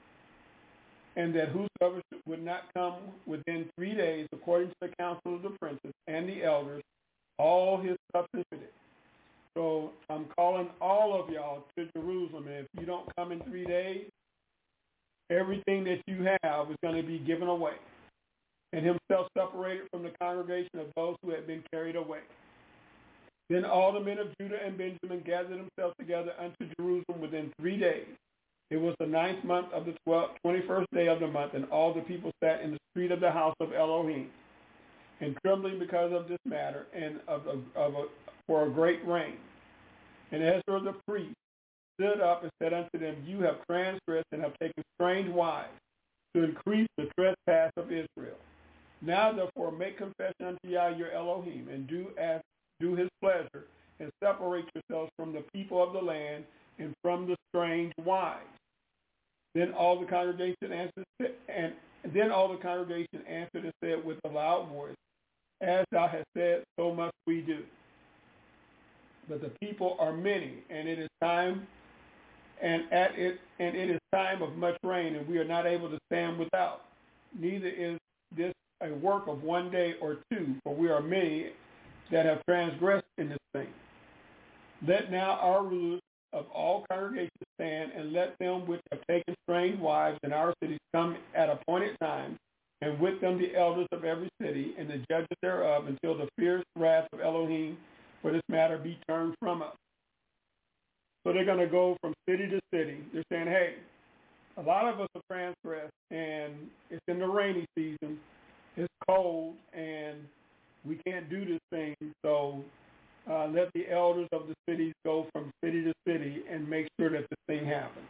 [SPEAKER 3] and that whosoever would not come within three days, according to the counsel of the princes and the elders, all his substance with it. So I'm calling all of y'all to Jerusalem, and if you don't come in three days, everything that you have is going to be given away. And himself separated from the congregation of those who had been carried away. Then all the men of Judah and Benjamin gathered themselves together unto Jerusalem within three days. It was the ninth month of the twelfth, twenty-first day of the month, and all the people sat in the street of the house of Elohim, and trembling because of this matter, and of, of, of a, for a great rain. And Ezra the priest stood up and said unto them, you have transgressed and have taken strange wives to increase the trespass of Israel. Now therefore make confession unto Yah your Elohim, and do as do his pleasure, and separate yourselves from the people of the land and from the strange wives. Then all the congregation answered, and then all the congregation answered and said with a loud voice, as thou hast said, so must we do. But the people are many, and it is time, and at it, and it is time of much rain, and we are not able to stand without. Neither is this a work of one day or two, for we are many that have transgressed in this thing. Let now our rulers of all congregations stand, and let them which have taken strange wives in our cities come at appointed times, and with them the elders of every city and the judges thereof, until the fierce wrath of Elohim for this matter be turned from us. So they're going to go from city to city. They're saying, hey, A lot of us are transgressed, and it's in the rainy season. It's cold, and we can't do this thing. So uh, let the elders of the cities go from city to city and make sure that this thing happens.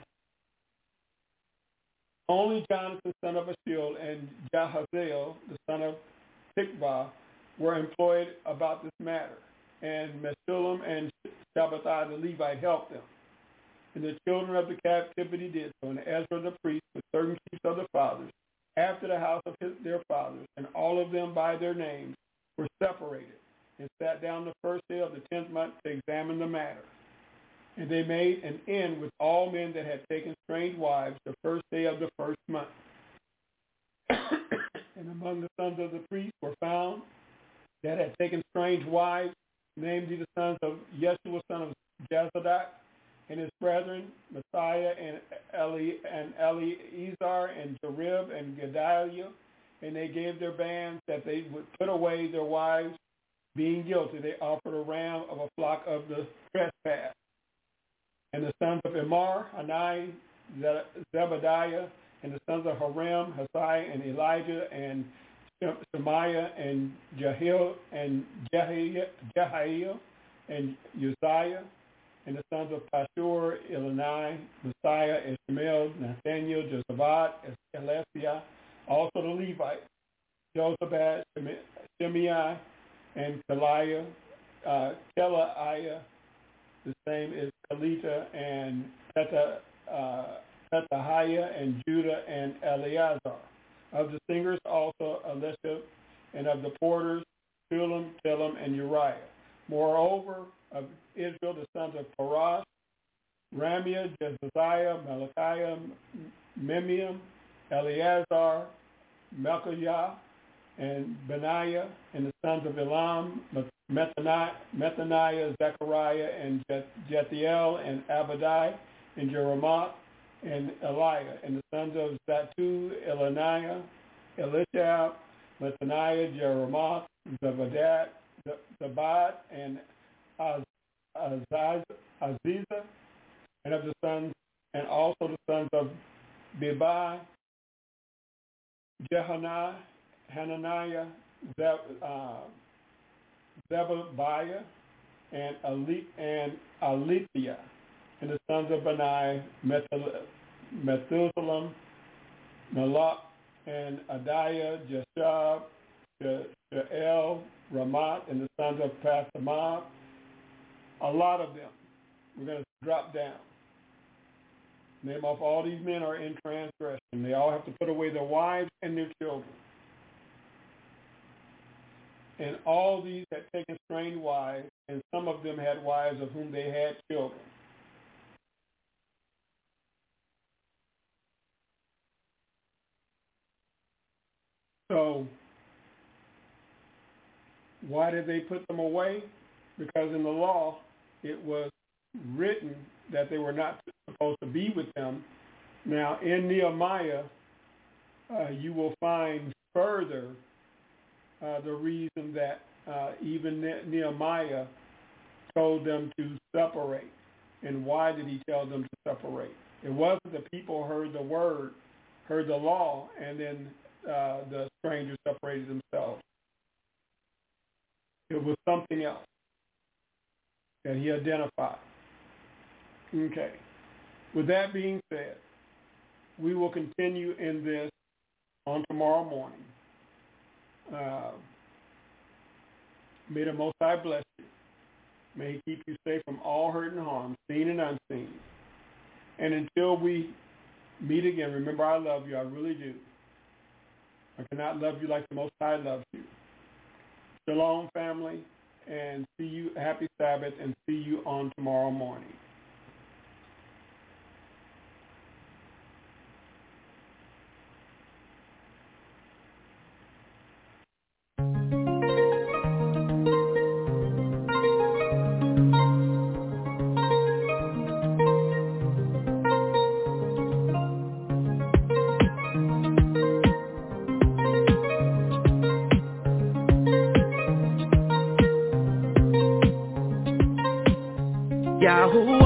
[SPEAKER 3] Only Jonathan, son of Ashiel, and Jahaziel, the son of Tikvah, were employed about this matter, and Meshullam and Shabbatai the Levite helped them. And the children of the captivity did so, and Ezra the priest with certain chiefs of the fathers, after the house of his, their fathers, and all of them by their names, were separated, and sat down the first day of the tenth month to examine the matter. And they made an end with all men that had taken strange wives the first day of the first month. And among the sons of the priests were found that had taken strange wives, namely the sons of Yeshua, son of Jezadak, and his brethren, Messiah and Eli and Eleazar and Jarib and Gedaliah, and they gave their bands that they would put away their wives, being guilty. They offered a ram of a flock of the trespass. And the sons of Imar, Hanai, Zebediah, and the sons of Harim, Hosai, and Elijah, and Shemaiah, and Jehiel, and Jehiel, and Uzziah, and the sons of Pashur, Elani, Messiah, Ishmael, Nathaniel, Josabad, Elesiah, also the Levites, Josabad, Shimei, and Kaliah, uh, Kelaiah, the same is Kalita, and Petah, uh, Pethahiah, and Judah, and Eleazar. Of the singers also Elisha, and of the porters, Shulam, Telem, and Uriah. Moreover, of Israel, the sons of Parash, Ramiah, Jezaziah, Malachiah, Memiam, Eleazar, Melchiah, and Benaiah, and the sons of Elam, Methaniah, Methaniah, Zechariah, and Jethiel, and Abadai, and Jeremoth, and Eliah, and the sons of Zatu, Elaniah, Elishab, Methaniah, Jeremoth, Zabadat, Zabad, and Aziza, and of the sons, and also the sons of Bebai, Jehaniah, Hananiah, Zeb, uh, Zebabiah, and Ali, and Alethea, and the sons of Benai, Methuselah, Malach, and Adiah, Jeshab, Jeel, Ramat, and the sons of Pathamah. A lot of them. We're going to drop down. Name off all these men are in transgression. They all have to put away their wives and their children. And all these had taken strange wives, and some of them had wives of whom they had children. So, why did they put them away? Because in the law, it was written that they were not supposed to be with them. Now, in Nehemiah, uh, you will find further uh, the reason that uh, even ne- Nehemiah told them to separate. And why did he tell them to separate? It wasn't the people heard the word, heard the law, and then uh, the strangers separated themselves. It was something else that he identified. Okay. With that being said, we will continue in this on tomorrow morning. Uh, may the Most High bless you. May he keep you safe from all hurt and harm, seen and unseen. And until we meet again, remember I love you. I really do. I cannot love you like the Most High loves you. Shalom, family, and see you. Happy Sabbath, and see you on tomorrow morning.
[SPEAKER 2] Yahoo.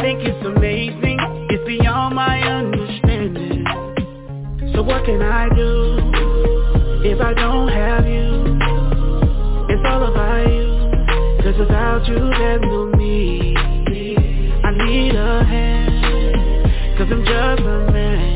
[SPEAKER 2] think it's amazing, it's beyond my understanding. So what can I do if I don't have you? It's all about you, cause without you there's no me. I need a hand, cause I'm just a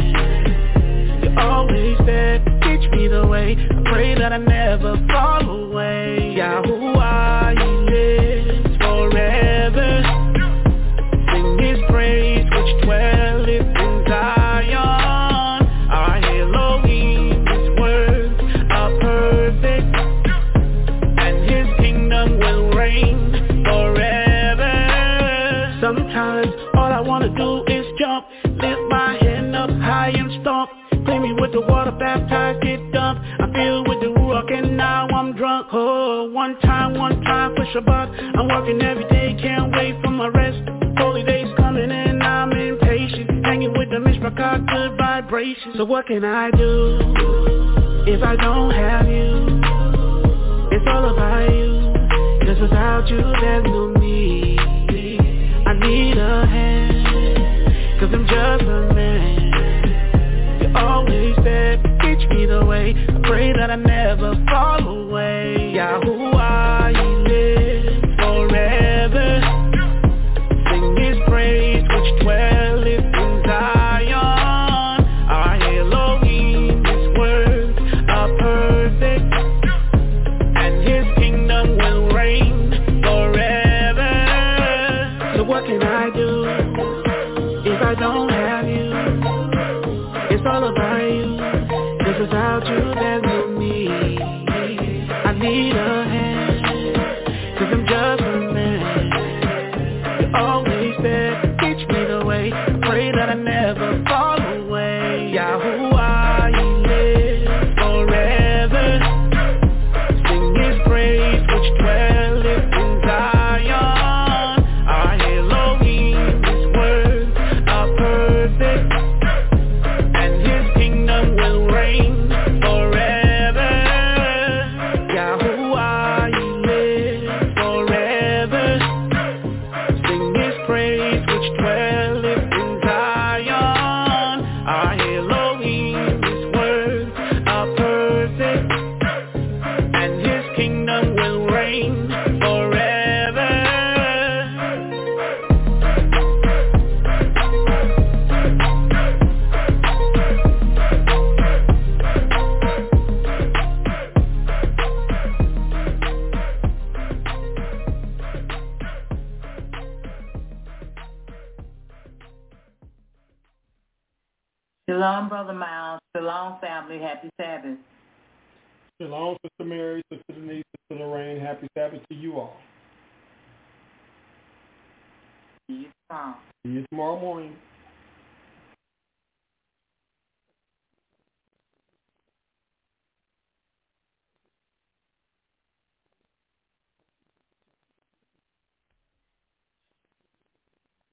[SPEAKER 2] man. You always said, teach me the way, I pray that I never fall away. Yahuwah, He lives forever. Sing His praise which dwelleth in Zion. Our Elohim, His words are perfect, and His kingdom will reign forever. Sometimes all I wanna do is jump, lift my hand up high and stomp. Clean me with the water, baptized, get dumped. I feel with the ruach and now I'm drunk. Oh, one time, one time for Shabbat. I'm working every day, can't wait for my rest. Holy days coming and I'm impatient. Hanging with the Mishpachah, good vibrations. So what can I do if I don't have you? It's all about you, cause without you there's no me. I need a hand, cause I'm just a man. You always said, teach me the way, I pray that I never fall away. Yahuwah, He lives forever. Sing His praise which dwelleth in Zion. Our Elohim, His words are perfect, and His kingdom will reign forever. So what can I do if I don't have you? It's all about you, cause without you there's no me. I need a hand, cause I'm just a man. You always said, teach me the way, I pray that I never fall away. Yahuwah, He lives forever. Sing His praise which dwelleth in Zion. Our Elohim, His words are perfect, and His kingdom will reign forever. Yahuwah, He lives forever. Sing His praise which dwelleth in Zion. Our Elohim, His words are perfect, and His kingdom will reign forever.
[SPEAKER 6] Shalom, Brother Miles. Shalom, family. Happy Sabbath.
[SPEAKER 3] Shalom, Sister Mary, Sister Denise, Sister Lorraine. Happy Sabbath to you all.
[SPEAKER 6] See you tomorrow.
[SPEAKER 3] See you tomorrow morning.